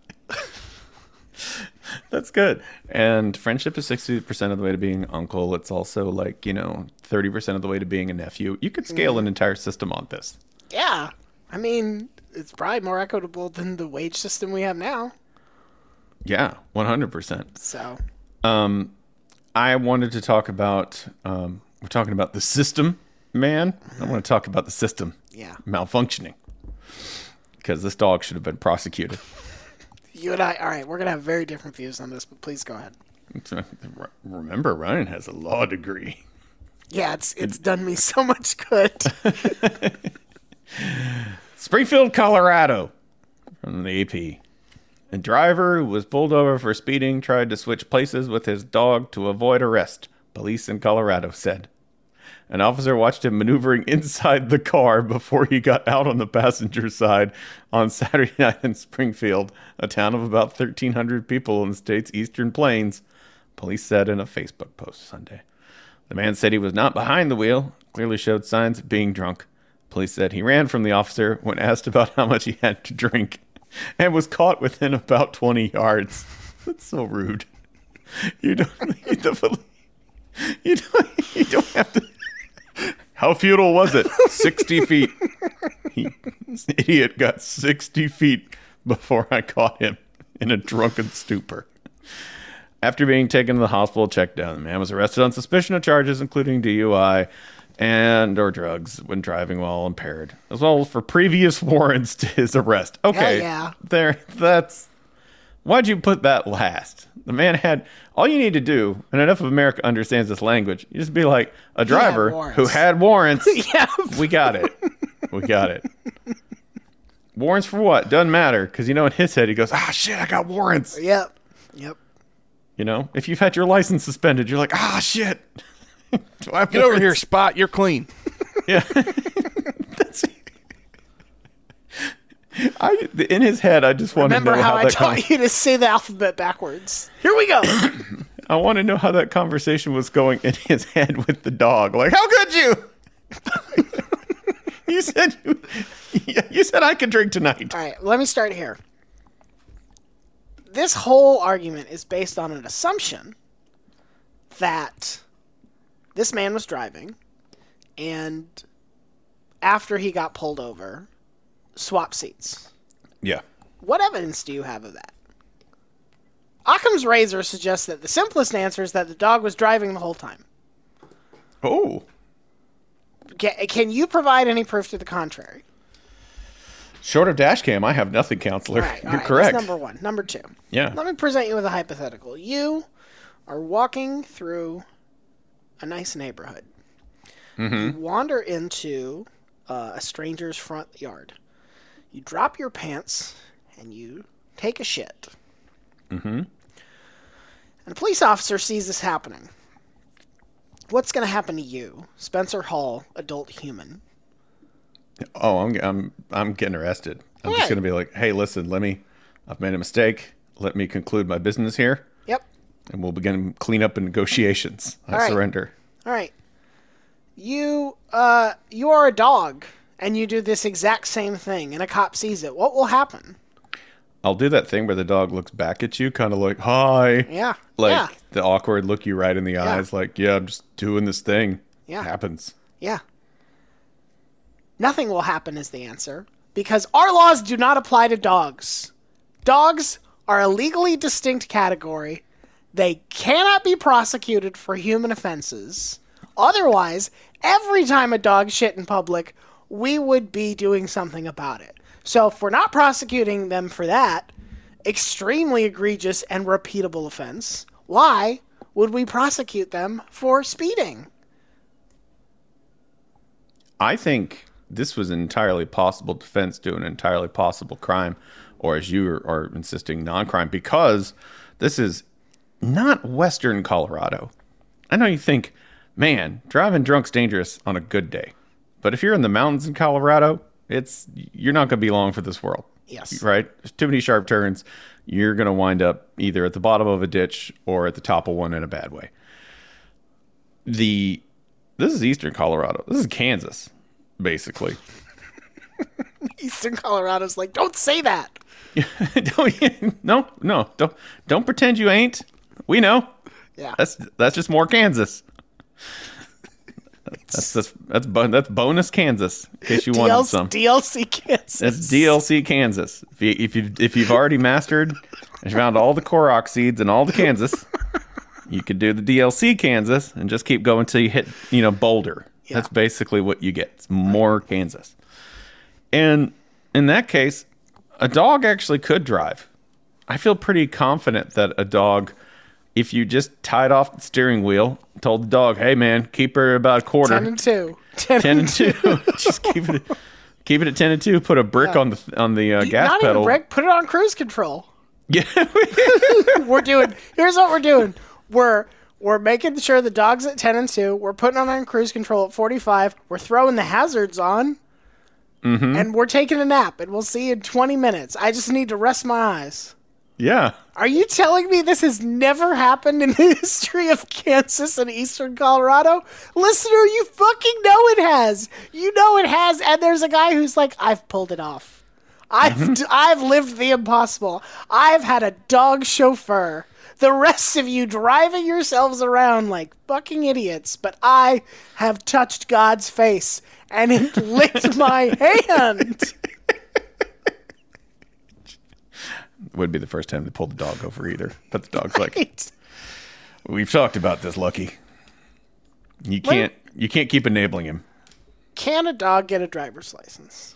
That's good. And friendship is 60% of the way to being uncle. It's also like, 30% of the way to being a nephew. You could scale an entire system on this. Yeah. I mean, it's probably more equitable than the wage system we have now. Yeah, 100%. So, I wanted to talk about, we're talking about the system, man. I want to talk about the system malfunctioning. Because this dog should have been prosecuted. You and I, all right, we're going to have very different views on this, but please go ahead. Remember, Ryan has a law degree. Yeah, it's done me so much good. Springfield, Colorado, from the AP. A driver who was pulled over for speeding tried to switch places with his dog to avoid arrest, police in Colorado said. An officer watched him maneuvering inside the car before he got out on the passenger side on Saturday night in Springfield, a town of about 1,300 people in the state's eastern plains, police said in a Facebook post Sunday. The man said he was not behind the wheel, clearly showed signs of being drunk. Police said he ran from the officer when asked about how much he had to drink and was caught within about 20 yards. That's so rude. You don't have to. How futile was it? 60 feet. This idiot got 60 feet before I caught him in a drunken stupor. After being taken to the hospital, checked down, the man was arrested on suspicion of charges, including DUI or drugs when driving while impaired, as well as for previous warrants to his arrest. Okay, why'd you put that last? The man had, all you need to do, and enough of America understands this language, you just be like, a driver who had warrants. Yeah. We got it. We got it. Warrants for what? Doesn't matter, because in his head he goes, shit, I got warrants. Yep. If you've had your license suspended, you're like, shit. Get over here, Spot. You're clean. Yeah. In his head, I just want to know how I taught you to say the alphabet backwards. Here we go. I want to know how that conversation was going in his head with the dog. Like, how could you? You said I could drink tonight. All right, let me start here. This whole argument is based on an assumption that this man was driving, and after he got pulled over, swapped seats. Yeah. What evidence do you have of that? Occam's razor suggests that the simplest answer is that the dog was driving the whole time. Oh. Can you provide any proof to the contrary? Short of dash cam, I have nothing, counselor. You're correct. That's number one. Number two. Yeah. Let me present you with a hypothetical. You are walking through a nice neighborhood. Mm-hmm. You wander into a stranger's front yard. You drop your pants and you take a shit. Mm-hmm. And a police officer sees this happening. What's going to happen to you, Spencer Hall, adult human? Oh, I'm getting arrested. I'm just going to be like, hey, listen, I've made a mistake. Let me conclude my business here. Yep. And we'll begin cleanup and negotiations. I surrender. All right. You are a dog, and you do this exact same thing, and a cop sees it. What will happen? I'll do that thing where the dog looks back at you, kind of like, hi. Yeah. The awkward look you right in the eyes, like, yeah, I'm just doing this thing. Yeah. It happens. Yeah. Nothing will happen is the answer, because our laws do not apply to dogs. Dogs are a legally distinct category. They cannot be prosecuted for human offenses. Otherwise, every time a dog shit in public, we would be doing something about it. So if we're not prosecuting them for that extremely egregious and repeatable offense, why would we prosecute them for speeding? I think this was an entirely possible defense to an entirely possible crime, or as you are insisting, non-crime, because this is not Western Colorado. I know you think, man, driving drunk's dangerous on a good day. But if you're in the mountains in Colorado, you're not going to be long for this world. Yes. Right? There's too many sharp turns. You're going to wind up either at the bottom of a ditch or at the top of one in a bad way. This is Eastern Colorado. This is Kansas, basically. Eastern Colorado's like, don't say that. Don't pretend you ain't. We know. Yeah. That's just more Kansas. That's bonus Kansas. In case you wanted some DLC Kansas. That's DLC Kansas. If you've already mastered and found all the Korok seeds and all the Kansas, You could do the DLC Kansas and just keep going until you hit, Boulder. Yeah. That's basically what you get. It's more Kansas. And in that case, a dog actually could drive. I feel pretty confident that a dog, if you just tied off the steering wheel, told the dog, hey, man, keep her about a quarter. 10 and 2. 10 and 2. Just keep it at 10 and 2. Put a brick on the gas Not pedal. even brick. Put it on cruise control. Yeah. Here's what we're doing. We're making sure the dog's at 10 and 2. We're putting on cruise control at 45. We're throwing the hazards on. Mm-hmm. And we're taking a nap. And we'll see you in 20 minutes. I just need to rest my eyes. Yeah. Are you telling me this has never happened in the history of Kansas and eastern Colorado? Listener, you fucking know it has. You know it has. And there's a guy who's like, I've pulled it off. I've lived the impossible. I've had a dog chauffeur. The rest of you driving yourselves around like fucking idiots, but I have touched God's face and it licked my hand. Would be the first time they pulled the dog over either. But the dog's like, Right. we've talked about this, Lucky. You can't keep enabling him. Can a dog get a driver's license?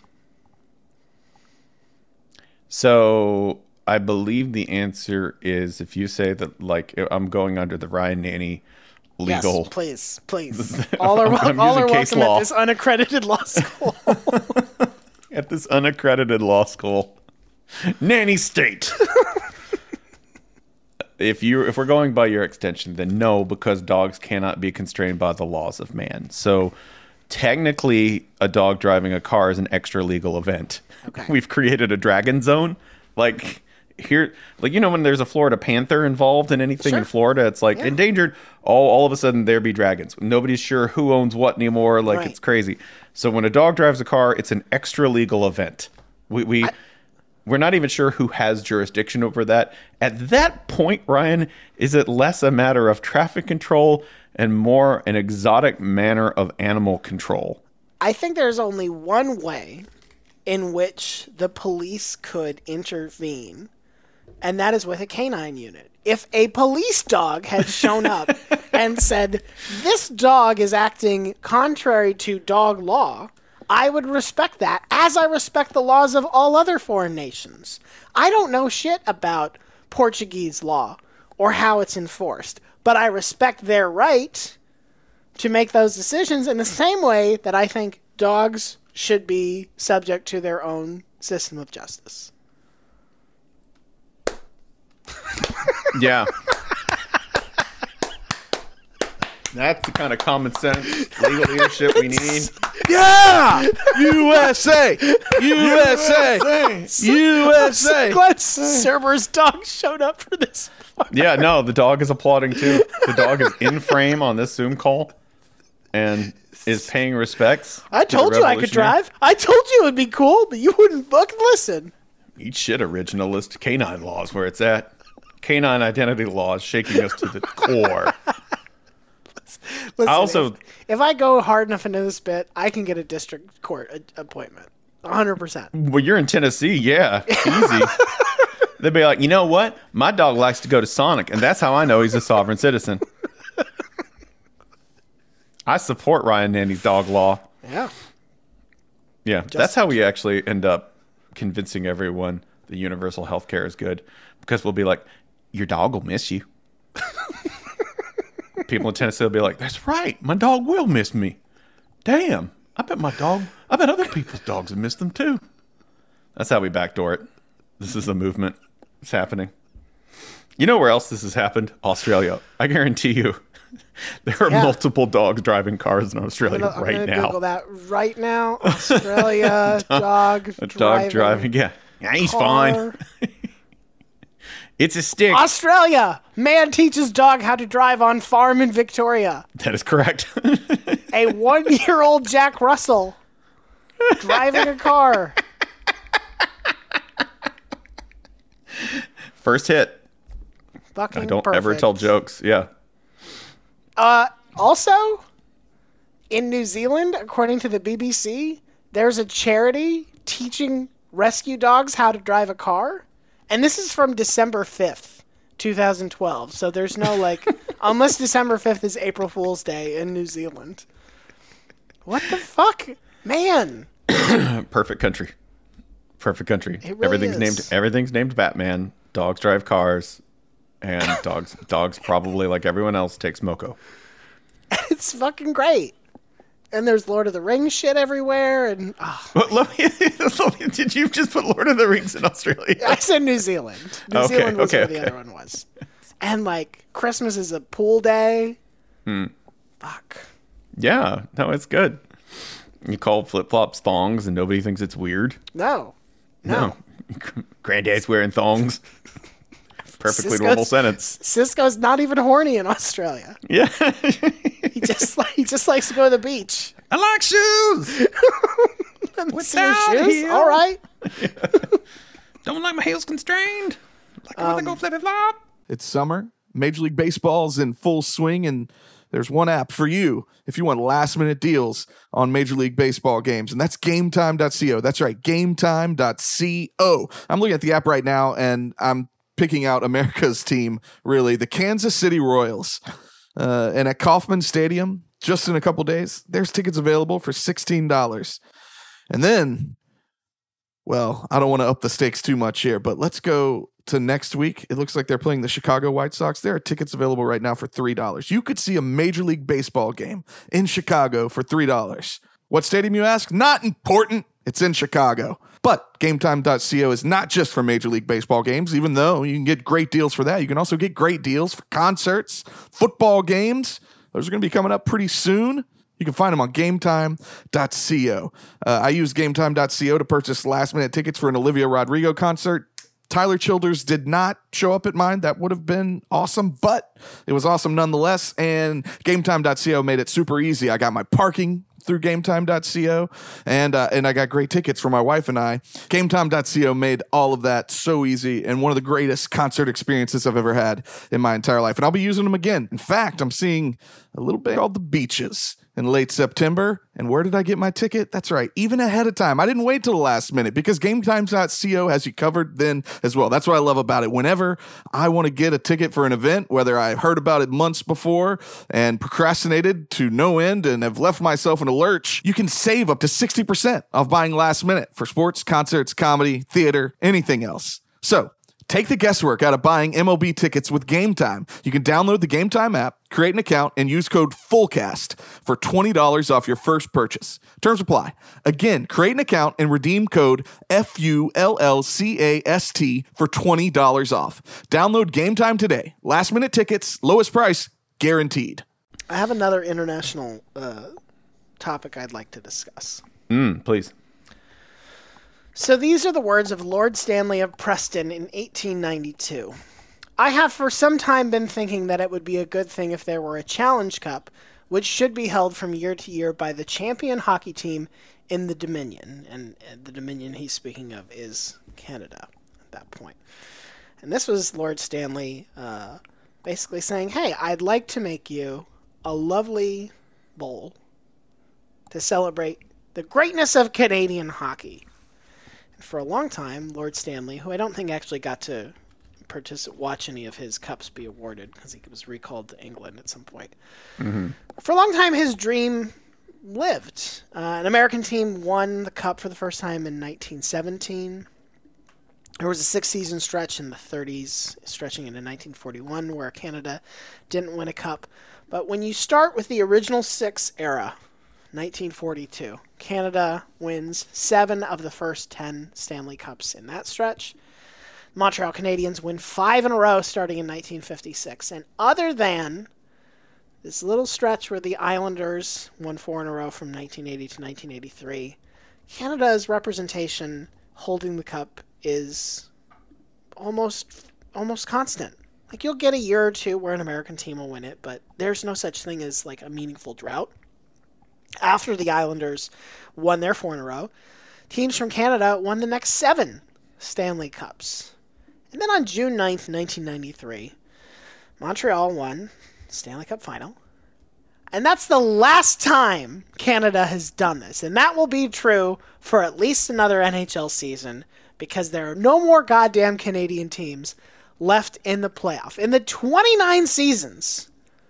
So I believe the answer is if you say that, like, I'm going under the Ryan Nanny legal. Yes, please. All are I'm welcome using case law. at this unaccredited law school. At this unaccredited law school. Nanny state. If we're going by your extension, then no, because dogs cannot be constrained by the laws of man. So technically, a dog driving a car is an extra legal event. Okay. We've created a dragon zone. Like here, like, when there's a Florida panther involved in anything in Florida, it's like endangered. All of a sudden there be dragons. Nobody's sure who owns what anymore. Like Right. It's crazy. So when a dog drives a car, it's an extra legal event. We're not even sure who has jurisdiction over that. At that point, Ryan, is it less a matter of traffic control and more an exotic manner of animal control? I think there's only one way in which the police could intervene, and that is with a canine unit. If a police dog had shown up and said, this dog is acting contrary to dog law, I would respect that, as I respect the laws of all other foreign nations. I don't know shit about Portuguese law or how it's enforced, but I respect their right to make those decisions in the same way that I think dogs should be subject to their own system of justice. Yeah. That's the kind of common sense legal leadership we need. Yeah! USA! USA! USA! Glad Cerberus dog showed up for this. Yeah, no, the dog is applauding too. The dog is in frame on this Zoom call and is paying respects. I told you I could drive. I told you it would be cool, but you wouldn't fucking listen. Eat shit, originalist. Canine laws where it's at. Canine identity laws shaking us to the core. Listen, I also, if I go hard enough into this bit, I can get a district court appointment. 100%. well, you're in Tennessee, yeah, easy. They'd be like, you know what? My dog likes to go to Sonic, and that's how I know he's a sovereign citizen. I support Ryan Nanny's dog law. Yeah. Yeah, that's how we actually end up convincing everyone that universal health care is good, because we'll be like, your dog will miss you. People in Tennessee will be like, that's right, my dog will miss me. Damn, I bet other people's dogs have missed them too. That's how we backdoor it. This is a movement. It's happening. You know where else this has happened? Australia. I guarantee you. There are multiple dogs driving cars in Australia I'm gonna now. Google that right now. Australia, dog driving. Yeah, he's fine. It's a stick. Australia, man teaches dog how to drive on farm in Victoria. That is correct. A 1-year-old Jack Russell driving a car. First hit. Fucking I don't perfect. ever tell jokes. Yeah. Also, in New Zealand, according to the BBC, there's a charity teaching rescue dogs how to drive a car. And this is from December 5th, 2012. So there's no, Unless December 5th is April Fool's Day in New Zealand. What the fuck? Man. Perfect country. Perfect country. It really is. Everything's named Batman. Dogs drive cars. And dogs probably, like everyone else, take smoko. It's fucking great. And there's Lord of the Rings shit everywhere. And did you just put Lord of the Rings in Australia? I said New Zealand. New Zealand was where the other one was. And like Christmas is a pool day. Fuck. Yeah, no, it's good. You call flip-flops thongs and nobody thinks it's weird. No. Granddad's wearing thongs. Perfectly normal sentence. Cisco's not even horny in Australia. Yeah. He just likes to go to the beach. I like shoes. See your shoes? Heel. All right. Yeah. Don't like my heels constrained. Like when they go flip-flop. It's summer. Major League Baseball's in full swing, and there's one app for you if you want last-minute deals on Major League Baseball games, and that's GameTime.co. That's right, GameTime.co. I'm looking at the app right now, and I'm picking out America's team, really, the Kansas City Royals. And at Kauffman Stadium, just in a couple days, there's tickets available for $16. And then, well, I don't want to up the stakes too much here, but let's go to next week. It looks like they're playing the Chicago White Sox. There are tickets available right now for $3. You could see a Major League Baseball game in Chicago for $3. What stadium, you ask? Not important. It's in Chicago. But GameTime.co is not just for Major League Baseball games, even though you can get great deals for that. You can also get great deals for concerts, football games. Those are going to be coming up pretty soon. You can find them on GameTime.co. I used GameTime.co to purchase last-minute tickets for an Olivia Rodrigo concert. Tyler Childers did not show up at mine. That would have been awesome, but it was awesome nonetheless. And GameTime.co made it super easy. I got my parking through GameTime.co, and I got great tickets for my wife and I. GameTime.co made all of that so easy, and one of the greatest concert experiences I've ever had in my entire life. And I'll be using them again. In fact, I'm seeing a little bit called The Beaches in late September. And where did I get my ticket? That's right, even ahead of time. I didn't wait till the last minute because GameTime.co has you covered then as well. That's what I love about it. Whenever I want to get a ticket for an event, whether I heard about it months before and procrastinated to no end and have left myself in a lurch, you can save up to 60% off buying last minute for sports, concerts, comedy, theater, anything else. So take the guesswork out of buying MLB tickets with Game Time. You can download the Game Time app, create an account, and use code FULLCAST for $20 off your first purchase. Terms apply. Again, create an account and redeem code FULLCAST for $20 off. Download Game Time today. Last minute tickets, lowest price, guaranteed. I have another international topic I'd like to discuss. Please. So these are the words of Lord Stanley of Preston in 1892. I have for some time been thinking that it would be a good thing if there were a Challenge Cup, which should be held from year to year by the champion hockey team in the Dominion. And the Dominion he's speaking of is Canada at that point. And this was Lord Stanley basically saying, hey, I'd like to make you a lovely bowl to celebrate the greatness of Canadian hockey. For a long time, Lord Stanley, who I don't think actually got to watch any of his cups be awarded because he was recalled to England at some point. Mm-hmm. For a long time, his dream lived. An American team won the cup for the first time in 1917. There was a 6-season stretch in the 30s, stretching into 1941, where Canada didn't win a cup. But when you start with the original 6 era, 1942. Canada wins 7 of the first 10 Stanley Cups in that stretch. Montreal Canadiens win 5 in a row starting in 1956. And other than this little stretch where the Islanders won 4 in a row from 1980 to 1983, Canada's representation holding the cup is almost constant. Like, you'll get a year or two where an American team will win it, but there's no such thing as like a meaningful drought. After the Islanders won their 4 in a row, teams from Canada won the next 7 Stanley Cups. And then on June 9th, 1993, Montreal won the Stanley Cup final. And that's the last time Canada has done this. And that will be true for at least another NHL season because there are no more goddamn Canadian teams left in the playoff. In the 29 seasons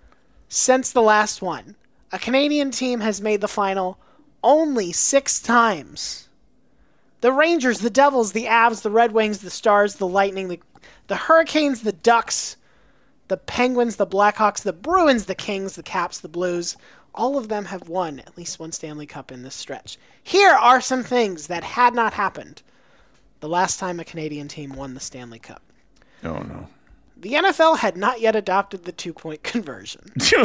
since the last one. A Canadian team has made the final only 6 times. The Rangers, the Devils, the Avs, the Red Wings, the Stars, the Lightning, the Hurricanes, the Ducks, the Penguins, the Blackhawks, the Bruins, the Kings, the Caps, the Blues, all of them have won at least one Stanley Cup in this stretch. Here are some things that had not happened the last time a Canadian team won the Stanley Cup. Oh, no. The NFL had not yet adopted the 2-point conversion.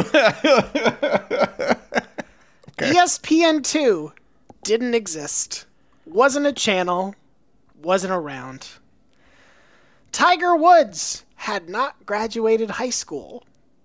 ESPN2 didn't exist. Wasn't a channel. Wasn't around. Tiger Woods had not graduated high school.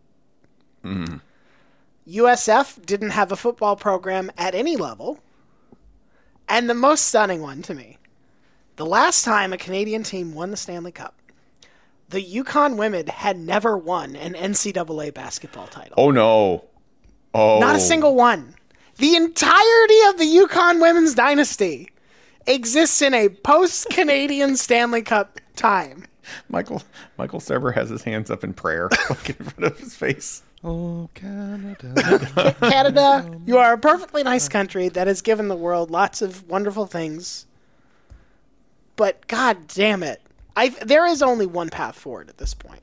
USF didn't have a football program at any level. And the most stunning one to me, the last time a Canadian team won the Stanley Cup, the Yukon women had never won an NCAA basketball title. Oh, no. Oh. Not a single one. The entirety of the Yukon women's dynasty exists in a post-Canadian Stanley Cup time. Michael Server has his hands up in prayer, like in front of his face. Oh, Canada. Canada, you are a perfectly nice country that has given the world lots of wonderful things. But god damn it. There is only one path forward at this point.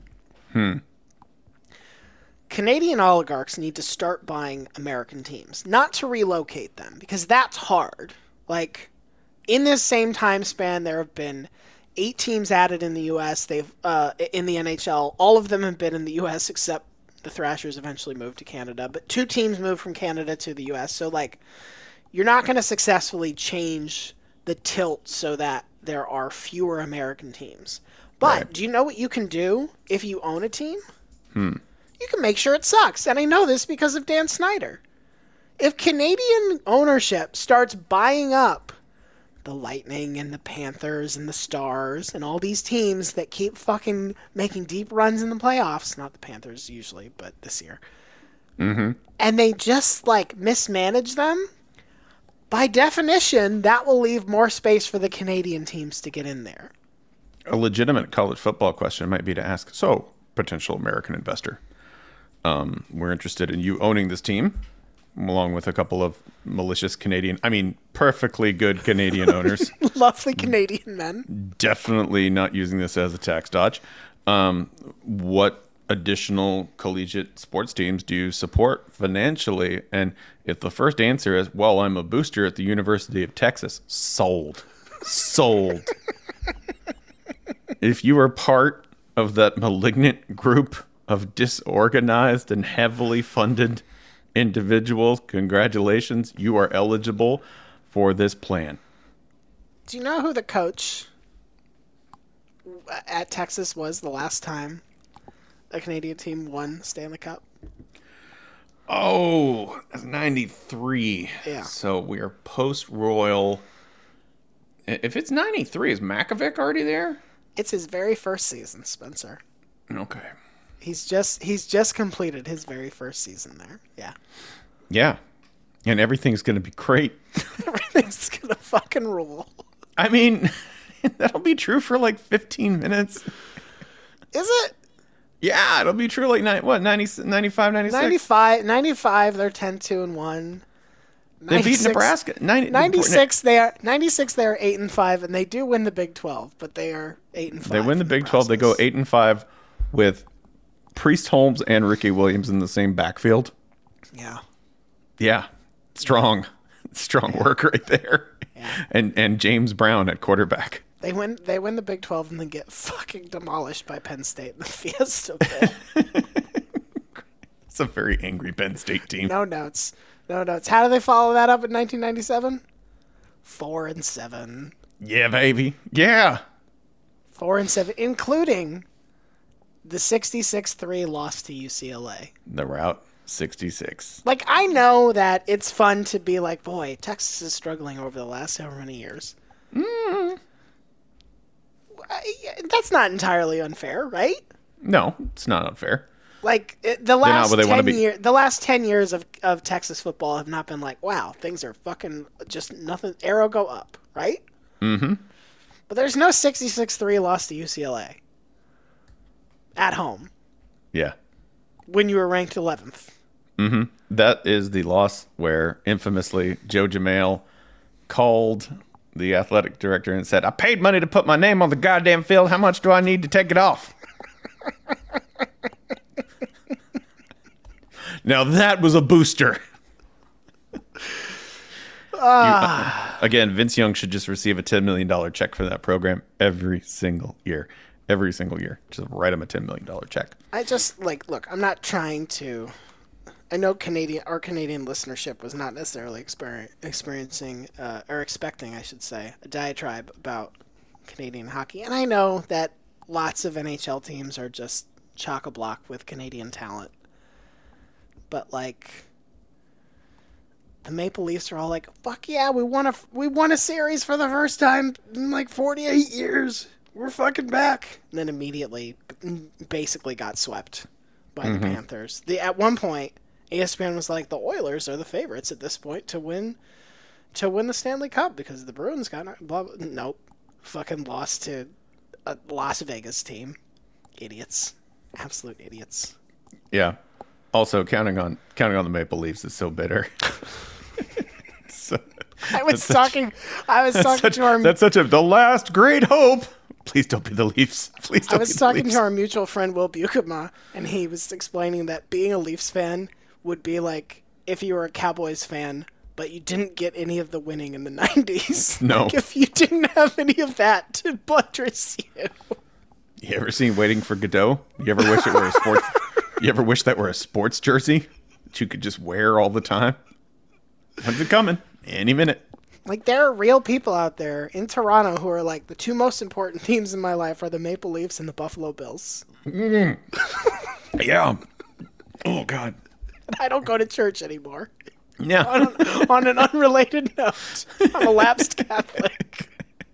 Canadian oligarchs need to start buying American teams, not to relocate them, because that's hard. Like, in this same time span, there have been 8 teams added in the U.S. They've in the NHL. All of them have been in the U.S. except the Thrashers eventually moved to Canada. But 2 teams moved from Canada to the U.S. So, like, you're not going to successfully change the tilt so that there are fewer American teams. But Right. do you know what you can do if you own a team? You can make sure it sucks. And I know this because of Dan Snyder. If Canadian ownership starts buying up the Lightning and the Panthers and the Stars and all these teams that keep fucking making deep runs in the playoffs, not the Panthers usually, but this year, and they just, like, mismanage them, by definition, that will leave more space for the Canadian teams to get in there. A legitimate college football question might be to ask, so, potential American investor, we're interested in you owning this team, along with a couple of malicious perfectly good Canadian owners. Lovely Canadian men. Definitely not using this as a tax dodge. What additional collegiate sports teams do you support financially? And if the first answer is, well, I'm a booster at the University of Texas, sold. If you are part of that malignant group of disorganized and heavily funded individuals, congratulations, you are eligible for this plan. Do you know who the coach at Texas was the last time a Canadian team won the Stanley Cup? Oh, that's 93. Yeah. So we are post-Royal. If it's 93, is Makovic already there? It's his very first season, Spencer. Okay. He's just completed his very first season there. Yeah. Yeah. And everything's going to be great. Everything's gonna fucking rule. I mean, that'll be true for like 15 minutes. Is it? Yeah, it'll be true like 95, 96? 95, they're 10-2-1. They beat Nebraska. 96 they are 8-5, and they do win the Big 12, but they are 8-5. They win the Big 12. They go 8-5 with Priest Holmes and Ricky Williams in the same backfield. Yeah. Yeah. Strong work right there. Yeah. And James Brown at quarterback. They win the Big 12 and then get fucking demolished by Penn State in the Fiesta Bowl. It's a very angry Penn State team. No notes. How do they follow that up in 1997? 4-7. Yeah, baby. Yeah. 4-7, including the 66-3 loss to UCLA. The Route 66. Like, I know that it's fun to be like, boy, Texas is struggling over the last however many years. That's not entirely unfair, right? No, it's not unfair. Like, the last where they wanna 10 years, the last 10 years of Texas football have not been like, wow, things are fucking just nothing. Arrow go up, right? Mm-hmm. But there's no 66-3 loss to UCLA at home Yeah. when you were ranked 11th That is the loss where infamously Joe Jamail called the athletic director and said, "I paid money to put my name on the goddamn field. How much do I need to take it off?" Now that was a booster. Again, Vince Young should just receive a $10 million check for that program every single year. Every single year. Just write him a $10 million check. I just, look, I'm not trying to... I know our Canadian listenership was not necessarily experiencing, or expecting, I should say, a diatribe about Canadian hockey. And I know that lots of NHL teams are just chock-a-block with Canadian talent. But, the Maple Leafs are all like, fuck yeah, we won a series for the first time in 48 years. We're fucking back. And then immediately basically got swept by the Panthers. At one point, ESPN was like, the Oilers are the favorites at this point to win the Stanley Cup because the Bruins got blah, blah. Nope. Fucking lost to a Las Vegas team. Idiots. Absolute idiots. Yeah. Also, counting on the Maple Leafs is so bitter. I was talking to our... That's the last great hope. Please don't be the Leafs. Please don't. I was talking to our mutual friend Will Bukema, and he was explaining that being a Leafs fan would be like if you were a Cowboys fan, but you didn't get any of the winning in the 90s. No. If you didn't have any of that to buttress you. You ever seen Waiting for Godot? You ever wish it were a sports? You ever wish that were a sports jersey that you could just wear all the time? When's it coming? Any minute. There are real people out there in Toronto who are like, the two most important teams in my life are the Maple Leafs and the Buffalo Bills. Yeah. Oh, God. And I don't go to church anymore. Yeah. On an unrelated note, I'm a lapsed Catholic.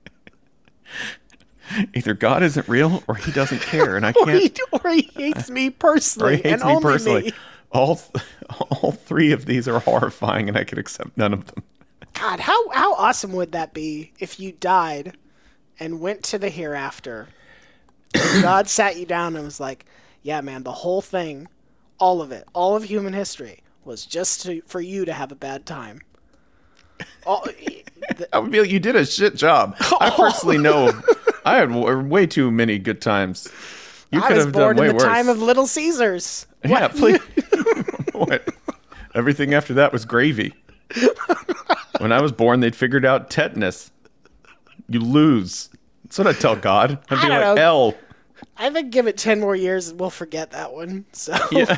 Either God isn't real or he doesn't care, and I can't. Or he hates me personally. Or he hates and me only personally. Me. All three of these are horrifying, and I could accept none of them. God, how awesome would that be if you died and went to the hereafter? And God sat you down and was like, "Yeah, man, the whole thing, all of it, all of human history was just for you to have a bad time." I would be like, you did a shit job. I personally know I had way too many good times. You could have done way worse. I was born in the time of Little Caesars. Yeah, please. What? Everything after that was gravy. When I was born, they'd figured out tetanus. You lose. That's what I tell God. I'd be like, L. I think give it 10 more years and we'll forget that one. So. Yeah.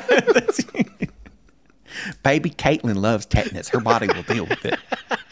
Baby Caitlin loves tetanus. Her body will deal with it.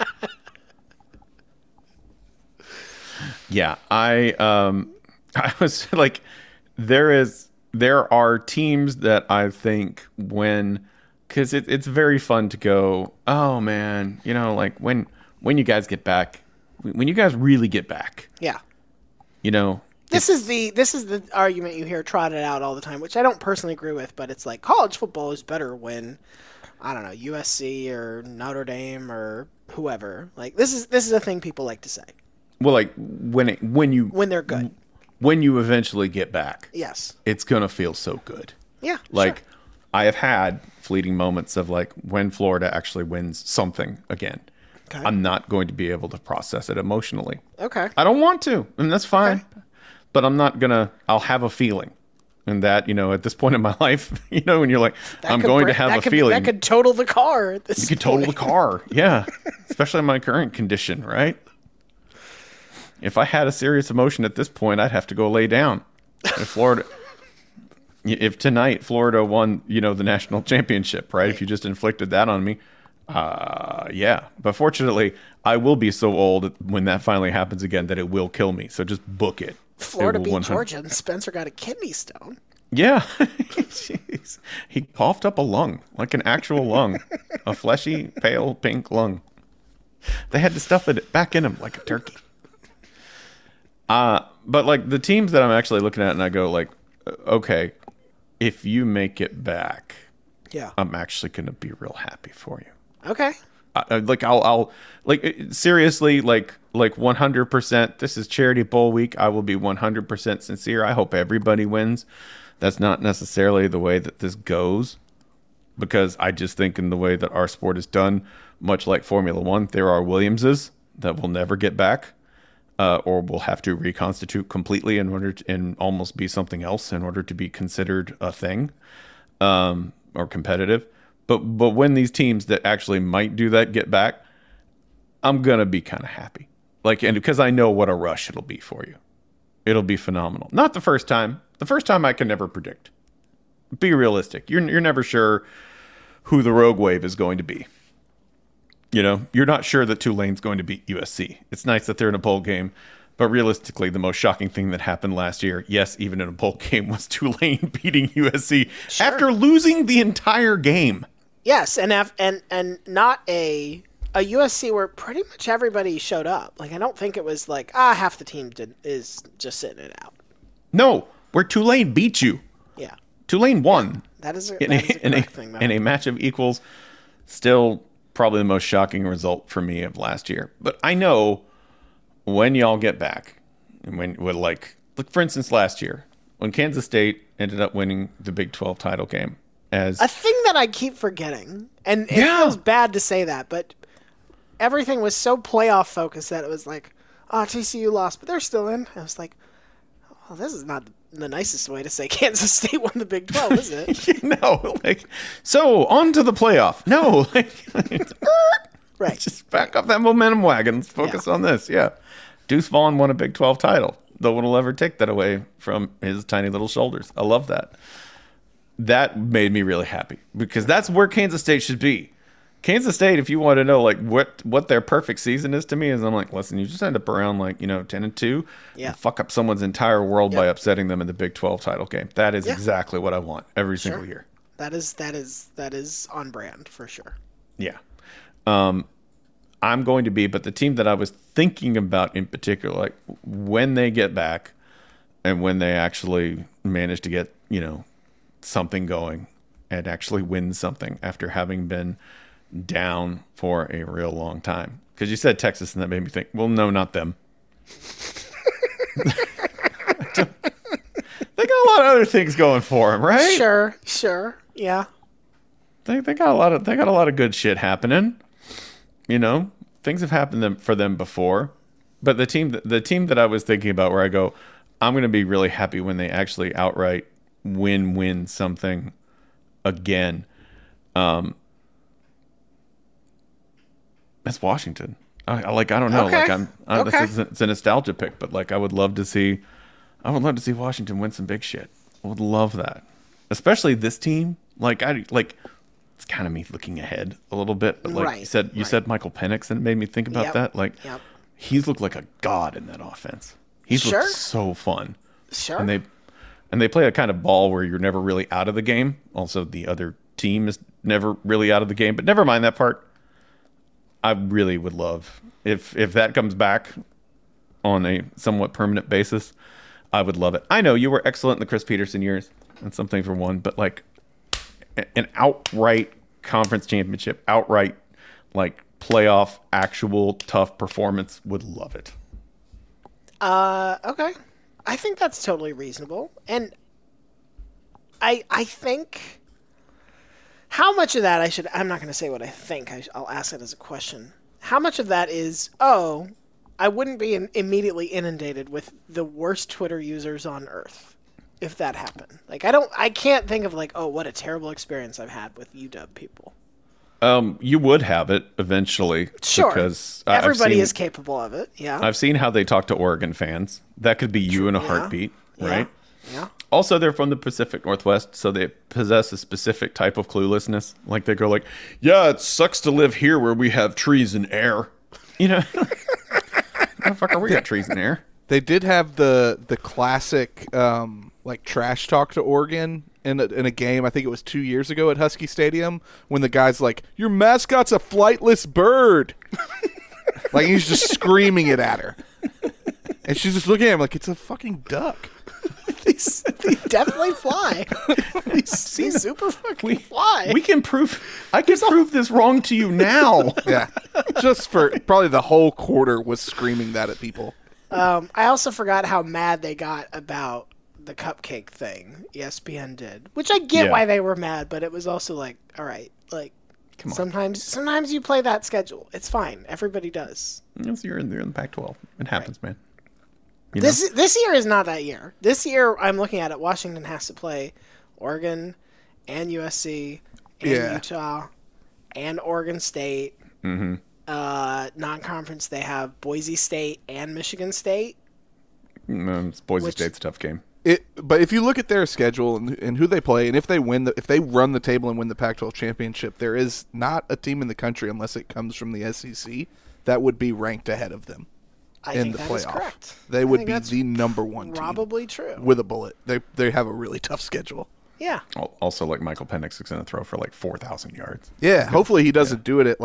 Yeah, I was like, there are teams that I think because it's very fun to go, oh man, when you guys get back, when you guys really get back. Yeah. This is the argument you hear trotted out all the time, which I don't personally agree with, but it's like college football is better when, I don't know, USC or Notre Dame or whoever. This is a thing people like to say. Well, when they're good. When you eventually get back. Yes. It's going to feel so good. Yeah. Sure. I have had fleeting moments of when Florida actually wins something again. Okay. I'm not going to be able to process it emotionally. Okay. I don't want to, and that's fine. Okay. But I'm not I'll have a feeling. And that, at this point in my life, when you're like, I'm going to have a feeling. That could total the car at this point. You could total the car, yeah. Especially in my current condition, right? If I had a serious emotion at this point, I'd have to go lay down. If tonight Florida won, the national championship, right? If you just inflicted that on me, yeah. But fortunately, I will be so old when that finally happens again that it will kill me. So just book it. Florida beat Georgia, and Spencer got a kidney stone. Yeah. Jeez. He coughed up a lung, like an actual lung. A fleshy, pale, pink lung. They had to stuff it back in him like a turkey. But the teams that I'm actually looking at, and I go okay, if you make it back, yeah, I'm actually going to be real happy for you. Okay. I'll seriously, 100%. This is Charity Bowl week. I will be 100% sincere. I hope everybody wins. That's not necessarily the way that this goes. because I just think in the way that our sport is done, much like Formula One, there are Williamses that will never get back, or will have to reconstitute completely in order to, and almost be something else in order to be considered a thing, or competitive. But when these teams that actually might do that get back, I'm gonna be kind of happy. Like, and because I know what a rush it'll be for you. It'll be phenomenal. Not the first time. The first time I can never predict. Be realistic. You're never sure who the rogue wave is going to be. You know, you're not sure that Tulane's going to beat USC. It's nice that they're in a bowl game, but realistically, the most shocking thing that happened last year, yes, even in a bowl game, was Tulane beating USC after losing the entire game. Yes, and not a USC where pretty much everybody showed up. Like, I don't think it was like, half the team is just sitting it out. No, where Tulane beat you. Yeah. Tulane won. That is a correct thing, though. In a match of equals. Still probably the most shocking result for me of last year. But I know when y'all get back, and when like for instance last year, when Kansas State ended up winning the Big 12 title game. As a thing that I keep forgetting, and it feels bad to say that, but everything was so playoff focused that it was like, TCU lost, but they're still in. I was like, oh, this is not the nicest way to say Kansas State won the Big 12, is it? No, like, so on to the playoff. No, like, right. Just back up that momentum wagon. Let's focus on this. Yeah. Deuce Vaughn won a Big 12 title. No one will ever take that away from his tiny little shoulders. I love that. That made me really happy because that's where Kansas State should be. Kansas State, if you want to know like what their perfect season is to me, is I'm like, listen, you just end up around like 10-2, and fuck up someone's entire world by upsetting them in the Big 12 title game. That is exactly what I want every single year. That is on brand for sure. Yeah, I'm going to be, but the team that I was thinking about in particular, like when they get back and when they actually manage to get something going and actually win something after having been down for a real long time. Because you said Texas, and that made me think, well, no, not them. They got a lot of other things going for them, right? Sure, yeah. They got a lot of good shit happening. Things have happened for them before. But the team that I was thinking about, where I go, I'm going to be really happy when they actually outright win something again. That's Washington. I don't know. Okay. It's a nostalgia pick, but like I would love to see Washington win some big shit. I would love that, especially this team. It's kind of me looking ahead a little bit, but like you said Michael Penix, and it made me think about that. Like he's looked like a god in that offense. He's looked so fun. Sure. And they play a kind of ball where you're never really out of the game. Also, the other team is never really out of the game. But never mind that part. I really would love if that comes back on a somewhat permanent basis. I would love it. I know you were excellent in the Chris Peterson years. That's something for one. But like an outright conference championship, outright like playoff, actual tough performance, would love it. Okay. I think that's totally reasonable. And I think how much of that I'm not going to say what I think. I'll ask it as a question. How much of that is, I wouldn't be immediately inundated with the worst Twitter users on earth if that happened. Like, I can't think of like, what a terrible experience I've had with UW people. You would have it eventually. Sure. Because everybody is capable of it. Yeah. I've seen how they talk to Oregon fans. That could be you in a heartbeat, right? Yeah. Also, they're from the Pacific Northwest, so they possess a specific type of cluelessness. Like they go like, yeah, it sucks to live here where we have trees and air. Motherfucker, we got trees and air. They did have the classic like trash talk to Oregon in a game. I think it was 2 years ago at Husky Stadium when the guy's like, "Your mascot's a flightless bird." Like he's just screaming it at her, and she's just looking at him like it's a fucking duck. They definitely fly. They super fucking fly. We can prove. I can prove this wrong to you now. Yeah, just for probably the whole quarter was screaming that at people. I also forgot how mad they got about the cupcake thing. ESPN did, which I get why they were mad, but it was also like, all right, like sometimes you play that schedule. It's fine. Everybody does. Yes, you're in the Pac-12. It happens, man. This year is not that year. This year, I'm looking at it. Washington has to play Oregon and USC and Utah and Oregon State. Mm-hmm. Non-conference, they have Boise State and Michigan State. Boise State's a tough game. But if you look at their schedule and who they play, and if they run the table and win the Pac-12 championship, there is not a team in the country, unless it comes from the SEC, that would be ranked ahead of them in the playoff. Is correct. They would be the number one team. Probably true. With a bullet. They have a really tough schedule. Yeah. Also, like Michael Penix is going to throw for like 4,000 yards. Yeah. Hopefully he doesn't do it at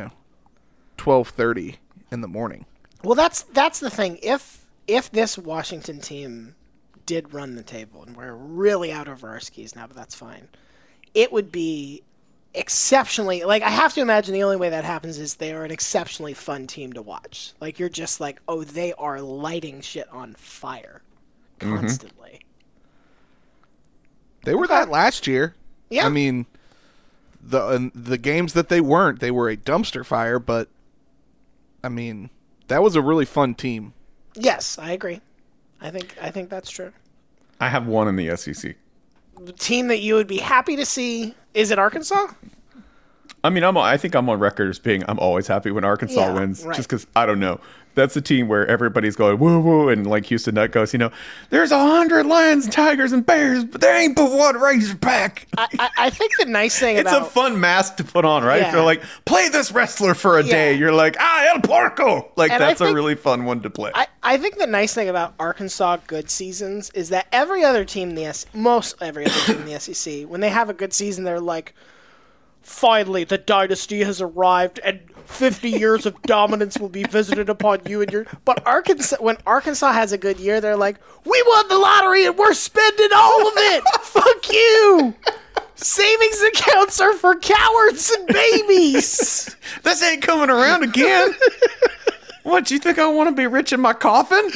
12:30 in the morning. Well, that's the thing. If this Washington team did run the table, and we're really out of our skis now, but that's fine, it would be exceptionally, I have to imagine the only way that happens is they are an exceptionally fun team to watch. You're just like, oh, they are lighting shit on fire constantly. They were that last year. Yeah. I mean, the games that they weren't, they were a dumpster fire, but I mean, that was a really fun team. Yes, I agree. I think that's true. I have one in the SEC. The team that you would be happy to see, is it Arkansas? I mean, I think I'm on record as being I'm always happy when Arkansas wins, just because I don't know. That's a team where everybody's going woo woo, and like Houston Nutt goes, there's 100 lions, tigers, and bears, but there ain't but one razorback. I think the nice thing it's a fun mask to put on, right? Yeah. They're like, play this wrestler for a day. You're like, El Porco. That's a really fun one to play. I think the nice thing about Arkansas good seasons is that every other team in most every other team in the SEC, when they have a good season, they're like, finally, the dynasty has arrived, and 50 years of dominance will be visited upon you and your... But when Arkansas has a good year, they're like, we won the lottery and we're spending all of it! Fuck you! Savings accounts are for cowards and babies! This ain't coming around again! What, you think I want to be rich in my coffin?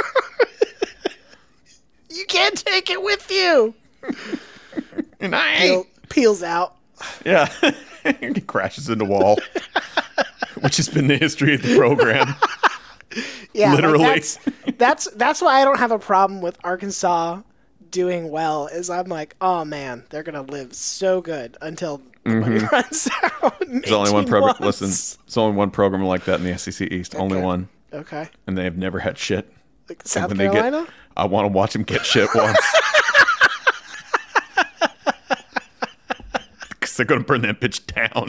You can't take it with you! And I ain't... Peels out. Yeah. He crashes into the wall. Which has been the history of the program. Yeah, literally. That's why I don't have a problem with Arkansas doing well. Is I'm like, oh man, they're gonna live so good until the money runs out. There's only one program. Listen, there's only one program like that in the SEC East. Okay. Only one. Okay. And they have never had shit. Like South Carolina. I want to watch them get shit once. Because they're gonna burn that bitch down.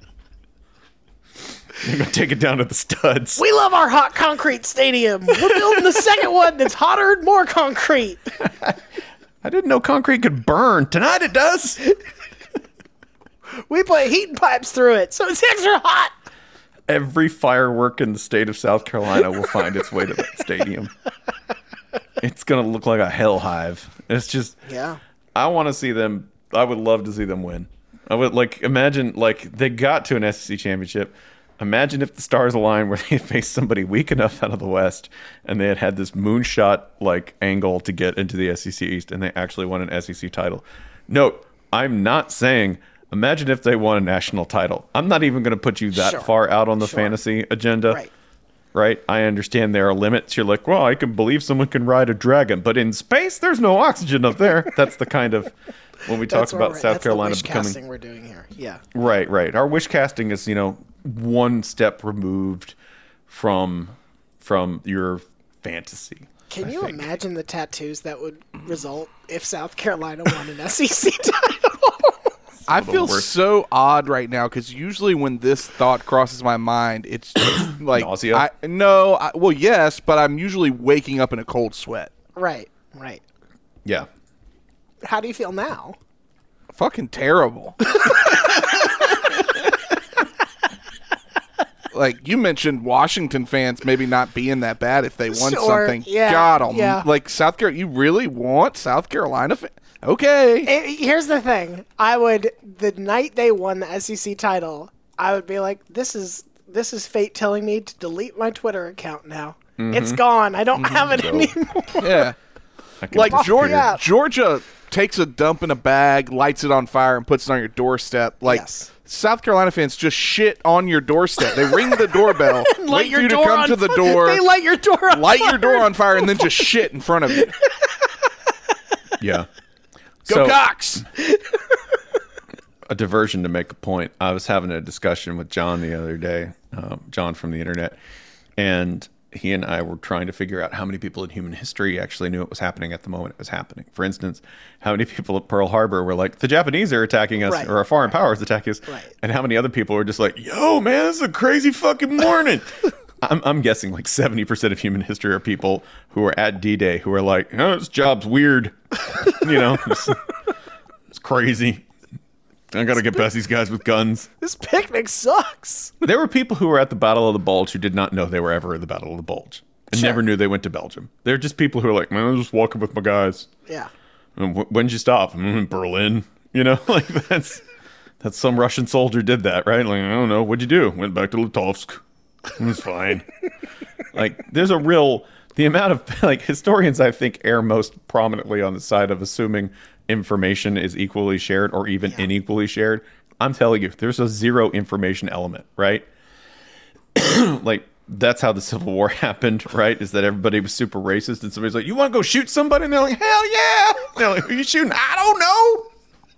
They're going to take it down to the studs. We love our hot concrete stadium. We're building the second one that's hotter and more concrete. I didn't know concrete could burn. Tonight it does. We put heating pipes through it, so it's extra hot. Every firework in the state of South Carolina will find its way to that stadium. It's going to look like a hell hive. It's just... Yeah. I want to see them... I would love to see them win. I would, imagine, they got to an SEC championship... Imagine if the stars aligned where they faced somebody weak enough out of the West and they had this moonshot angle to get into the SEC East and they actually won an SEC title. Note, I'm not saying imagine if they won a national title. I'm not even going to put you that far out on the fantasy agenda. Right? I understand there are limits. You're like, well, I can believe someone can ride a dragon, but in space there's no oxygen up there. That's the kind of when we talk about South Carolina becoming casting we're doing here. Yeah. Right. Our wish casting is, one step removed from your fantasy. Can you imagine the tattoos that would result if South Carolina won an SEC title? I feel so odd right now because usually when this thought crosses my mind, it's like nausea. Well, yes, but I'm usually waking up in a cold sweat. Right. Yeah. How do you feel now? Fucking terrible. You mentioned Washington fans maybe not being that bad if they won something. Yeah, God, South Carolina, you really want South Carolina? Okay. Here's the thing. The night they won the SEC title, I would be like, this is fate telling me to delete my Twitter account now. Mm-hmm. It's gone. I don't have it anymore. Yeah. Like Georgia, Yeah. Georgia takes a dump in a bag, lights it on fire, and puts it on your doorstep. Like Yes. South Carolina fans just shit on your doorstep. They ring the doorbell, Light wait your for you to door come on to the fi- door, They light your door on light fire. your door on fire, and then just shit in front of you. Yeah. Go So, Cox! a diversion to make a point. I was having a discussion with John the other day, John from the internet, and he and I were trying to figure out how many people in human history actually knew it was happening at the moment it was happening. For instance, how many people at Pearl Harbor were like, the Japanese are attacking us, Right. or a foreign power is attacking us, Right. and how many other people were just like, yo, man, this is a crazy fucking morning. I'm guessing like 70% of human history are people who are at D-Day who are like, oh, this job's weird. It's crazy. I gotta get past these guys with guns. This picnic sucks. There were people who were at the Battle of the Bulge who did not know they were ever at the Battle of the Bulge and Sure. never knew they went to Belgium. They're just people who are like, man, I'm just walking with my guys. Yeah. And when'd you stop? In Berlin. Like that's some Russian soldier did that, right? Like, I don't know. What'd you do? Went back to Lutovsk. It was fine. Like, there's the amount of like historians I think err most prominently on the side of assuming information is equally shared or even unequally shared. I'm telling you, there's a zero information element, right? Like, that's how the Civil War happened, right? Is that everybody was super racist and somebody's like, you want to go shoot somebody? And they're like, hell yeah. They're like, who are you shooting? I don't know.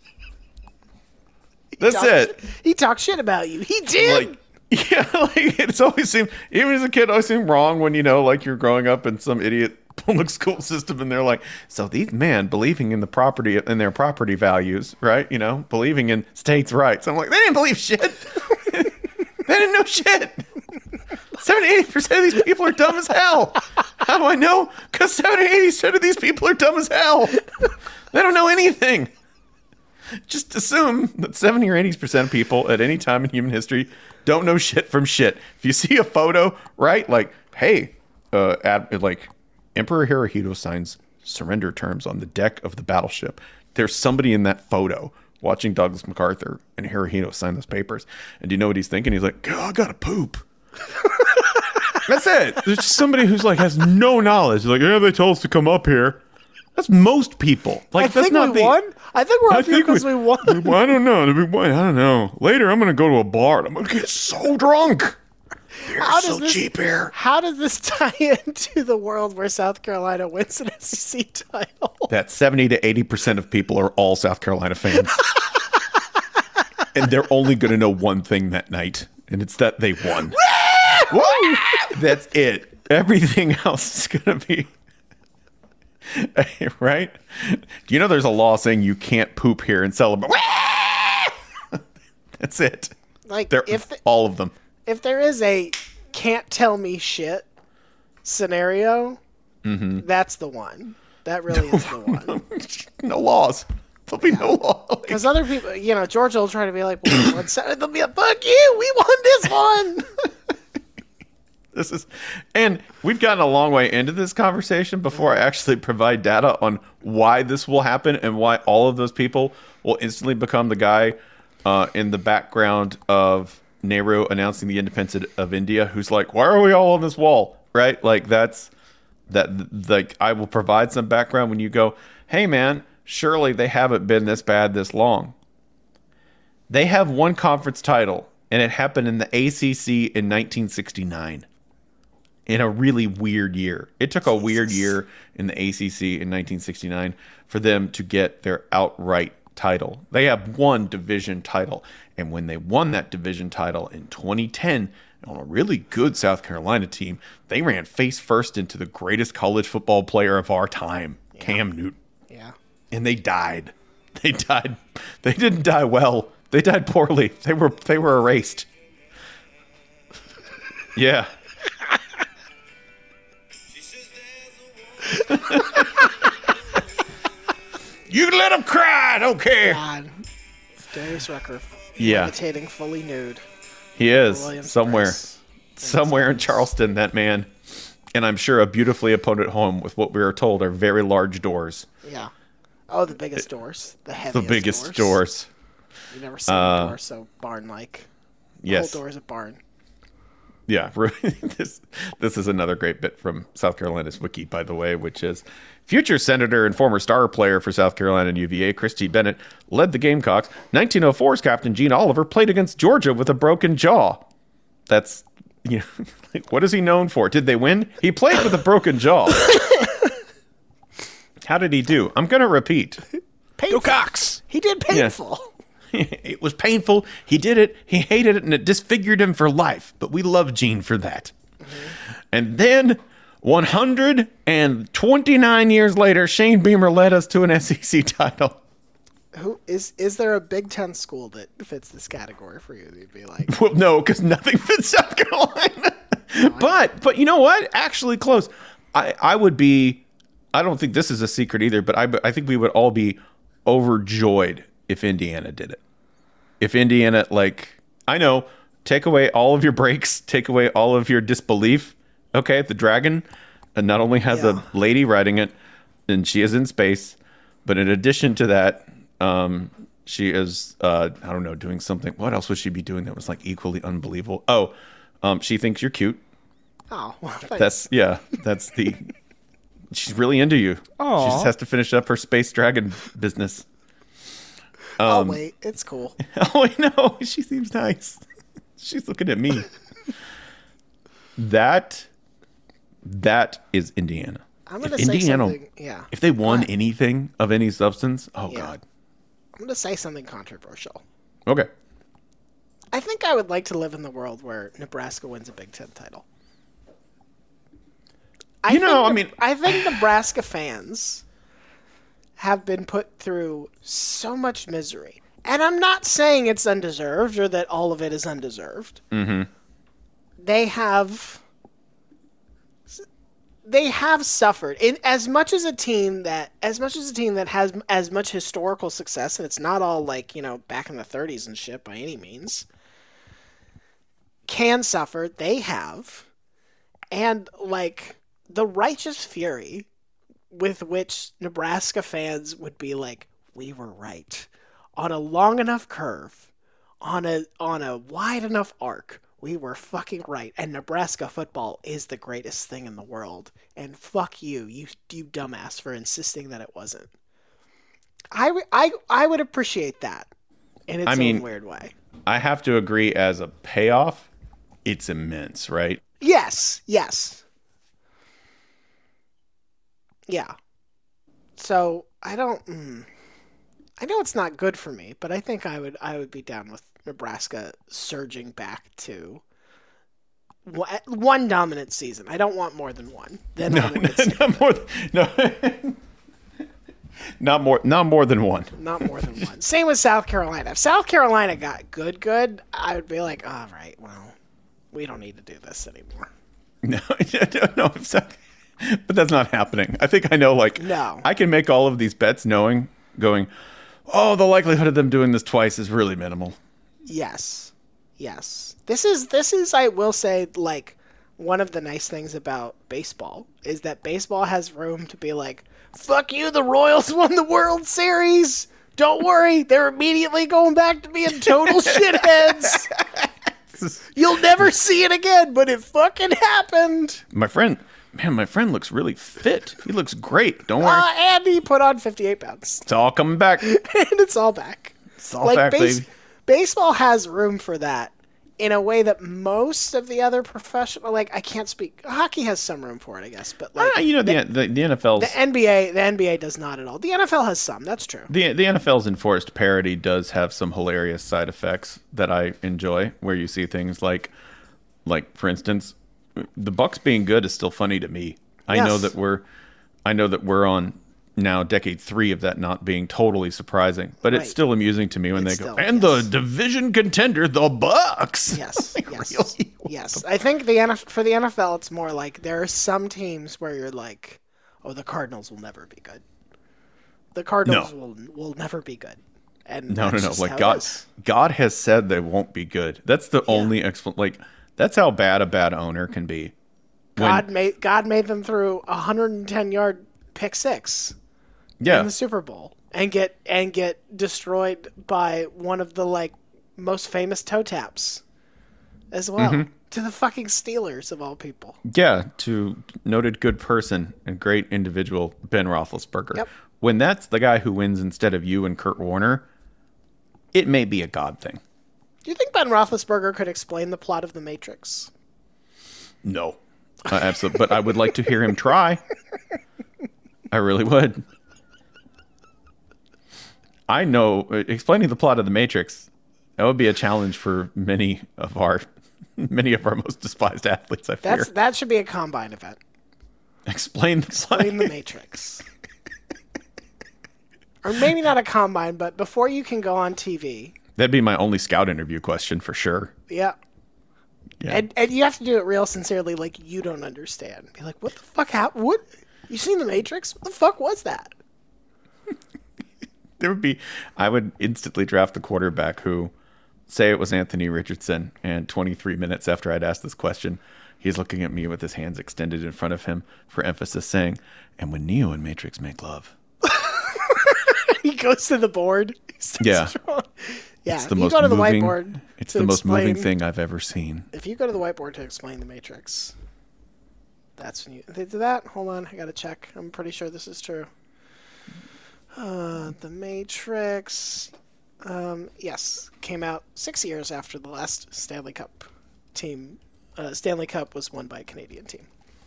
That's it. He talked shit about you. He did. Like, yeah, like it's always seemed, even as a kid, it always seemed wrong when, like you're growing up in some idiot public school system and they're like, so these men believing in the property, in their property values, right? Believing in states' rights. I'm like, they didn't believe shit. They didn't know shit. 70-80% of these people are dumb as hell. How do I know? Because 70-80% of these people are dumb as hell. They don't know anything. Just assume that 70 or 80% of people at any time in human history don't know shit from shit. If you see a photo, right? Like, hey, like Emperor Hirohito signs surrender terms on the deck of the battleship. There's somebody in that photo watching Douglas MacArthur and Hirohito sign those papers. And do you know what he's thinking? He's like, God, I gotta poop. That's it. There's just somebody who's like has no knowledge. He's like, yeah, they told us to come up here. That's most people. Like, I that's think not we won. I think we're up here because we won. Well, I don't know. I don't know. Later, I'm going to go to a bar and I'm going to get so drunk. Beer's so cheap here. How does this tie into the world where South Carolina wins an SEC title? That 70 to 80% of people are all South Carolina fans. And they're only going to know one thing that night, and it's that they won. Woo! That's it. Everything else is going to be... Right? There's a law saying you can't poop here and celebrate. That's it. Like, They're all of them. If there is a can't tell me shit scenario, that's the one. That really is the one. No laws. There'll be no law. Because other people, Georgia will try to be like, well, they'll be like, fuck you, we won this one. And we've gotten a long way into this conversation before I actually provide data on why this will happen and why all of those people will instantly become the guy in the background of Nehru announcing the independence of India, who's like, why are we all on this wall? Right? Like like I will provide some background when you go, hey man, surely they haven't been this bad this long. They have one conference title, and it happened in the ACC in 1969. In a really weird year. It took a weird year in the ACC in 1969 for them to get their outright title. They have one division title. And when they won that division title in 2010 on a really good South Carolina team, they ran face first into the greatest college football player of our time, Cam Newton. Yeah. And they died. They died. They didn't die well. They died poorly. They were erased. Yeah. You can let him cry. I don't care. God. Darius Rucker. Yeah. Levitating fully nude. He is Williams somewhere. Press. Somewhere in Charleston, that man. And I'm sure a beautifully opponent home with what we are told are very large doors. Yeah. Oh, the biggest doors. The heaviest The biggest doors. You never seen a door so barn-like. The Yes. whole door is a barn. Yeah, this is another great bit from South Carolina's wiki, by the way, which is future senator and former star player for South Carolina and UVA, Christy Bennett, led the Gamecocks. 1904's captain Gene Oliver played against Georgia with a broken jaw. That's, like, what is he known for? Did they win? He played with a broken jaw. How did he do? I'm going to repeat. Painful. Go Cox! He did painful. Yeah. It was painful. He did it. He hated it, and it disfigured him for life. But we love Gene for that. Mm-hmm. And then 129 years later, Shane Beamer led us to an SEC title. Who is there a Big Ten school that fits this category for you? You'd be like, Well, no, because nothing fits South Carolina. But you know what? Actually, close. I would be. I don't think this is a secret either. But I think we would all be overjoyed if Indiana did it. If Indiana, I know, take away all of your breaks, take away all of your disbelief. Okay, the Dragon not only has a lady riding it, and she is in space, but in addition to that, she is, I don't know, doing something. What else would she be doing that was equally unbelievable? Oh, she thinks you're cute. oh, well, thanks. That's the. She's really into you. Aw. She just has to finish up her space dragon business. Oh, wait, it's cool. Oh, I know. She seems nice. She's looking at me. That is Indiana. I'm going to say something. Yeah. If they won anything of any substance, God. I'm going to say something controversial. Okay. I think I would like to live in the world where Nebraska wins a Big Ten title. I think Nebraska fans have been put through so much misery. And I'm not saying it's undeserved or that all of it is undeserved. Mm-hmm. They have suffered in as much as a team that has as much historical success, and it's not all back in the 30s and shit by any means, can suffer. They have. And the righteous fury with which Nebraska fans would be like, we were right. On a long enough curve, on a wide enough arc, we were fucking right. And Nebraska football is the greatest thing in the world. And fuck you dumbass for insisting that it wasn't. I would appreciate that in its own weird way. I have to agree, as a payoff, it's immense, right? Yes. Yeah. So I know it's not good for me, but I think I would be down with Nebraska surging back to one dominant season. I don't want more than one. Not more than one. Not more than one. Same with South Carolina. If South Carolina got good, I would be like, all right, well, we don't need to do this anymore. No. But that's not happening. I think I know, no. I can make all of these bets going, oh, the likelihood of them doing this twice is really minimal. Yes. This is, I will say, one of the nice things about baseball is that baseball has room to be like, fuck you, the Royals won the World Series. Don't worry, they're immediately going back to being total shitheads. You'll never see it again, but it fucking happened. My friend looks really fit. He looks great. Don't worry. And he put on 58 pounds. It's all coming back. And it's all back. It's all back, baby. Baseball has room for that in a way that most of the other professional, I can't speak. Hockey has some room for it, I guess, but the NFL's the NBA does not at all. The NFL has some. That's true. The NFL's enforced parody does have some hilarious side effects that I enjoy, where you see things like for instance, the Bucks being good is still funny to me. I know that we're on now decade 3 of that not being totally surprising, but it's still amusing to me when they go, the division contender, the Bucks. Yes, Really? Yes. I think for the NFL, it's more like there are some teams where you're like, oh, the Cardinals will never be good. The Cardinals will never be good. And no. God has said they won't be good. That's the only explanation. That's how bad a bad owner can be. God made them through 110-yard pick six in the Super Bowl and get destroyed by one of the most famous toe taps as well. To the fucking Steelers, of all people. Yeah, to noted good person and great individual Ben Roethlisberger. Yep. When that's the guy who wins instead of you and Kurt Warner, it may be a God thing. Do you think Ben Roethlisberger could explain the plot of The Matrix? No. Absolutely. But I would like to hear him try. I really would. I know explaining the plot of The Matrix, that would be a challenge for many of our most despised athletes, I fear. That should be a combine event. Explain The Matrix. Or maybe not a combine, but before you can go on TV. That'd be my only scout interview question for sure. Yeah. Yeah. And you have to do it real sincerely, like you don't understand. Be like, what the fuck happened? What? You seen The Matrix? What the fuck was that? I would instantly draft the quarterback who, say it was Anthony Richardson, and 23 minutes after I'd asked this question, he's looking at me with his hands extended in front of him for emphasis, saying, "And when Neo and Matrix make love." He goes to the board. Yeah. Yeah, It's the if most you go to the moving, whiteboard. It's to the most moving explain- thing I've ever seen. If you go to the whiteboard to explain The Matrix, that's when you. They do that? Hold on, I gotta check. I'm pretty sure this is true. The Matrix. Yes, came out 6 years after the last Stanley Cup team. Stanley Cup was won by a Canadian team.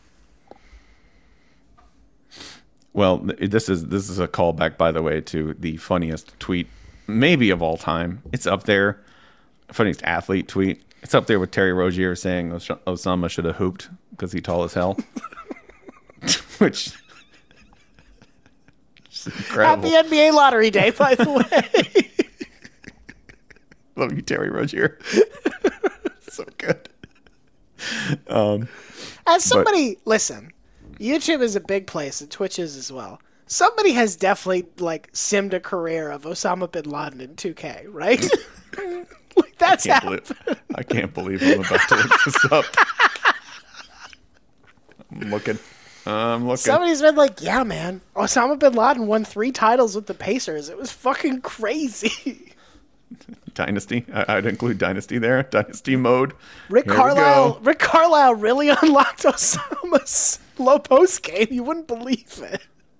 Well, this is a callback, by the way, to the funniest tweet maybe of all time. It's up there. Funniest athlete tweet. It's up there with Terry Rozier saying Osama should have hooped because he's tall as hell. Which is incredible. Happy NBA lottery day, by the way. Love you, Terry Rozier. So good. As somebody, listen, YouTube is a big place, and Twitch is as well. Somebody has definitely, like, simmed a career of Osama bin Laden in 2K, right? Like, that's happened. I can't believe I'm about to look this up. I'm looking. Somebody's been like, yeah, man, Osama bin Laden won 3 titles with the Pacers. It was fucking crazy. Dynasty. I'd include Dynasty there. Dynasty mode. Rick Here we go. Carlisle really unlocked Osama's low post game. You wouldn't believe it.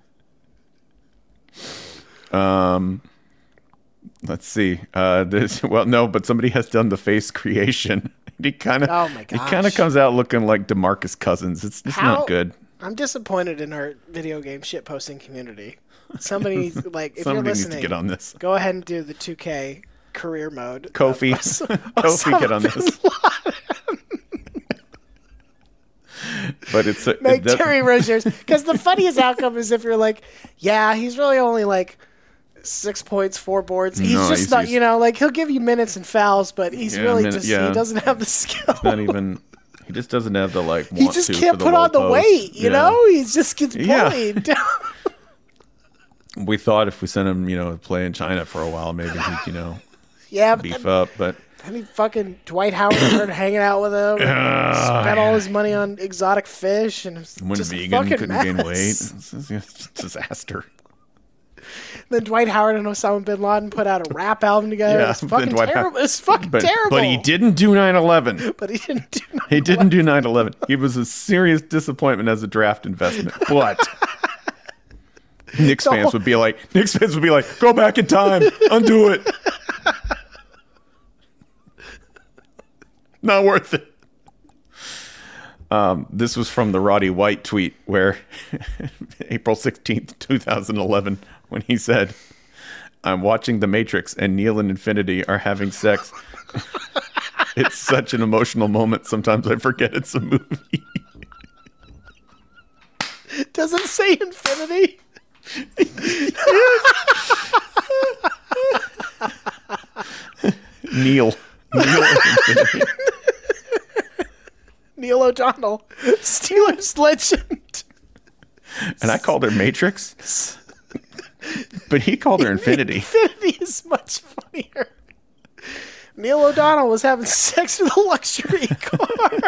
Let's see. But somebody has done the face creation. He kind of. Oh my He kind of gosh. comes out looking like DeMarcus Cousins. It's not good. I'm disappointed in our video game shitposting community. Somebody, like, if Somebody you're needs listening, to get on this. go ahead and do the 2K career mode. Kofi, Kofi, get on this. But it's Make Terry Rozier's, because the funniest outcome is if you're like, yeah, he's really only like 6 points, 4 boards. He's No, just he's- not, he's- you know, like he'll give you minutes and fouls, but he's really just he yeah. doesn't have the skill. Not even. He just doesn't have the like. He Want just to can't for the put low on the post. weight, you Yeah. know. He just gets Yeah. bullied. We thought if we sent him, to play in China for a while, maybe he'd, Yeah, but beef then, up. But then he fucking Dwight Howard started hanging out with him. And spent all his money on exotic fish, and it's went just a vegan, fucking couldn't gain weight. mess. It's just a disaster. Then Dwight Howard and Osama bin Laden put out a rap album together. Yeah, It's fucking then Dwight terrible. It's fucking terrible. But he didn't do 9/11. But he didn't do nothing. He didn't do 9/11. He was a serious disappointment as a draft investment. But Knicks fans would be like, go back in time, undo it. Not worth it. This was from the Roddy White tweet where April 16th, 2011, when he said, "I'm watching The Matrix and Neil and Infinity are having sex. It's such an emotional moment. Sometimes I forget it's a movie." Does it say infinity? Neil and Infinity. Neil O'Donnell, Steelers legend. And I called her Matrix. But he called her Infinity. Infinity is much funnier. Neil O'Donnell was having sex with a luxury car.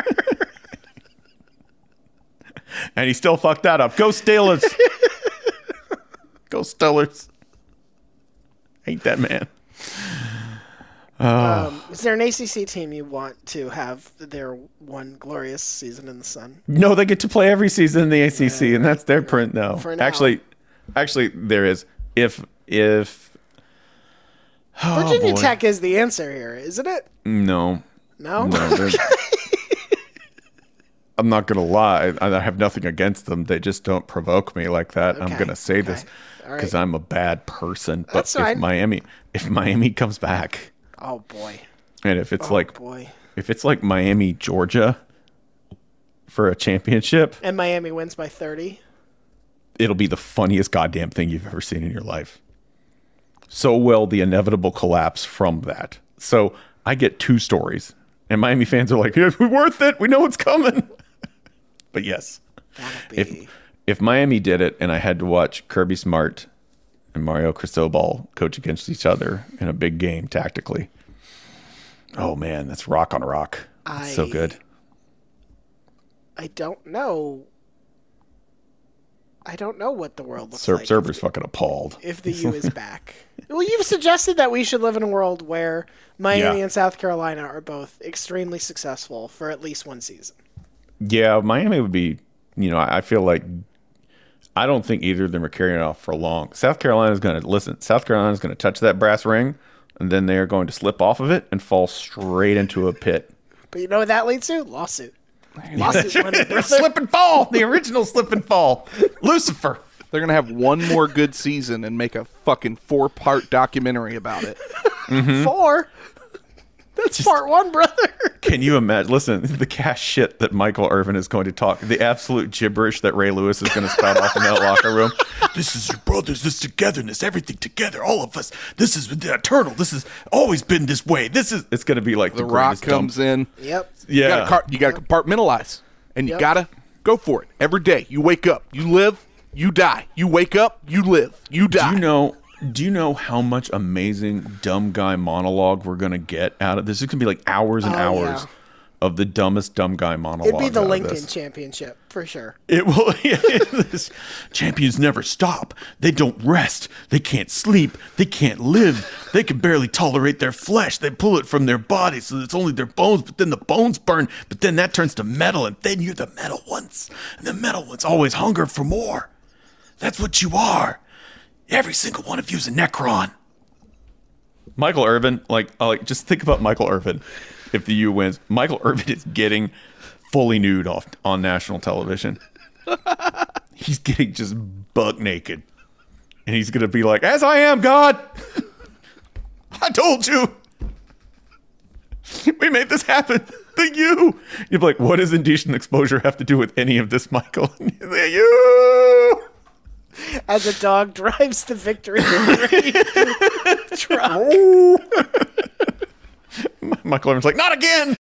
And he still fucked that up. Go Steelers. Go Steelers. Hate that man. Is there an ACC team you want to have their one glorious season in the sun? No, they get to play every season in the ACC, and that's their print now. For now. Actually, there is. If Virginia boy. Tech is the answer here, isn't it? No. No? I'm not gonna lie. I have nothing against them. They just don't provoke me like that. I'm Okay, gonna say this all right. because I'm a bad person. But That's fine. if Miami comes back, Oh, boy. and if it's Boy. if it's like Miami, Georgia, for a championship, And Miami wins by 30. it'll be the funniest goddamn thing you've ever seen in your life. So will the inevitable collapse from that. So I get two stories, and Miami fans are like, "Yeah, we're worth it. We know it's coming." But yes, That'll be... if Miami did it, and I had to watch Kirby Smart and Mario Cristobal coach against each other in a big game tactically, oh man, that's rock on rock. It's so good. I don't know. I don't know what the world looks like Server's fucking appalled. if the U is back. Well, you've suggested that we should live in a world where Miami Yeah. and South Carolina are both extremely successful for at least one season. Yeah, Miami would be, I feel like I don't think either of them are carrying it off for long. South Carolina's going to touch that brass ring, and then they are going to slip off of it and fall straight into a pit. But you know what that leads to? Lawsuit. Lawsuit money, brother. Slip and fall, the original slip and fall. Lucifer. They're going to have one more good season and make a fucking 4-part documentary about it. 4? That's part 1, brother. Can you imagine? Listen, the cash shit that Michael Irvin is going to talk, the absolute gibberish that Ray Lewis is going to spout off in that locker room. This is your brothers, this togetherness, everything together, all of us. This is eternal. This has always been this way. It's going to be like The Rock greatest comes in. Yep. Yeah. You got to compartmentalize, and you Yep. got to go for it every day. You wake up, you live, you die. You wake up, you live, you die. Do you know how much amazing dumb guy monologue we're going to get out of this? It's going to be like hours and hours yeah. of the dumbest dumb guy monologue. It'd be the out of Lincoln this. Championship, for sure. It will. This, champions never stop. They don't rest. They can't sleep. They can't live. They can barely tolerate their flesh. They pull it from their body, so it's only their bones. But then the bones burn. But then that turns to metal, and then you're the metal ones. And the metal ones always hunger for more. That's what you are. Every single one of you is a Necron. Michael Irvin, just think about Michael Irvin. If the U wins, Michael Irvin is getting fully nude on national television. He's getting just buck naked. And he's going to be like, "As I am, God. I told you. We made this happen. The U." You'd be like, "What does indecent exposure have to do with any of this, Michael?" The U. As a dog drives the victory truck. Michael Irvin's like, "Not again."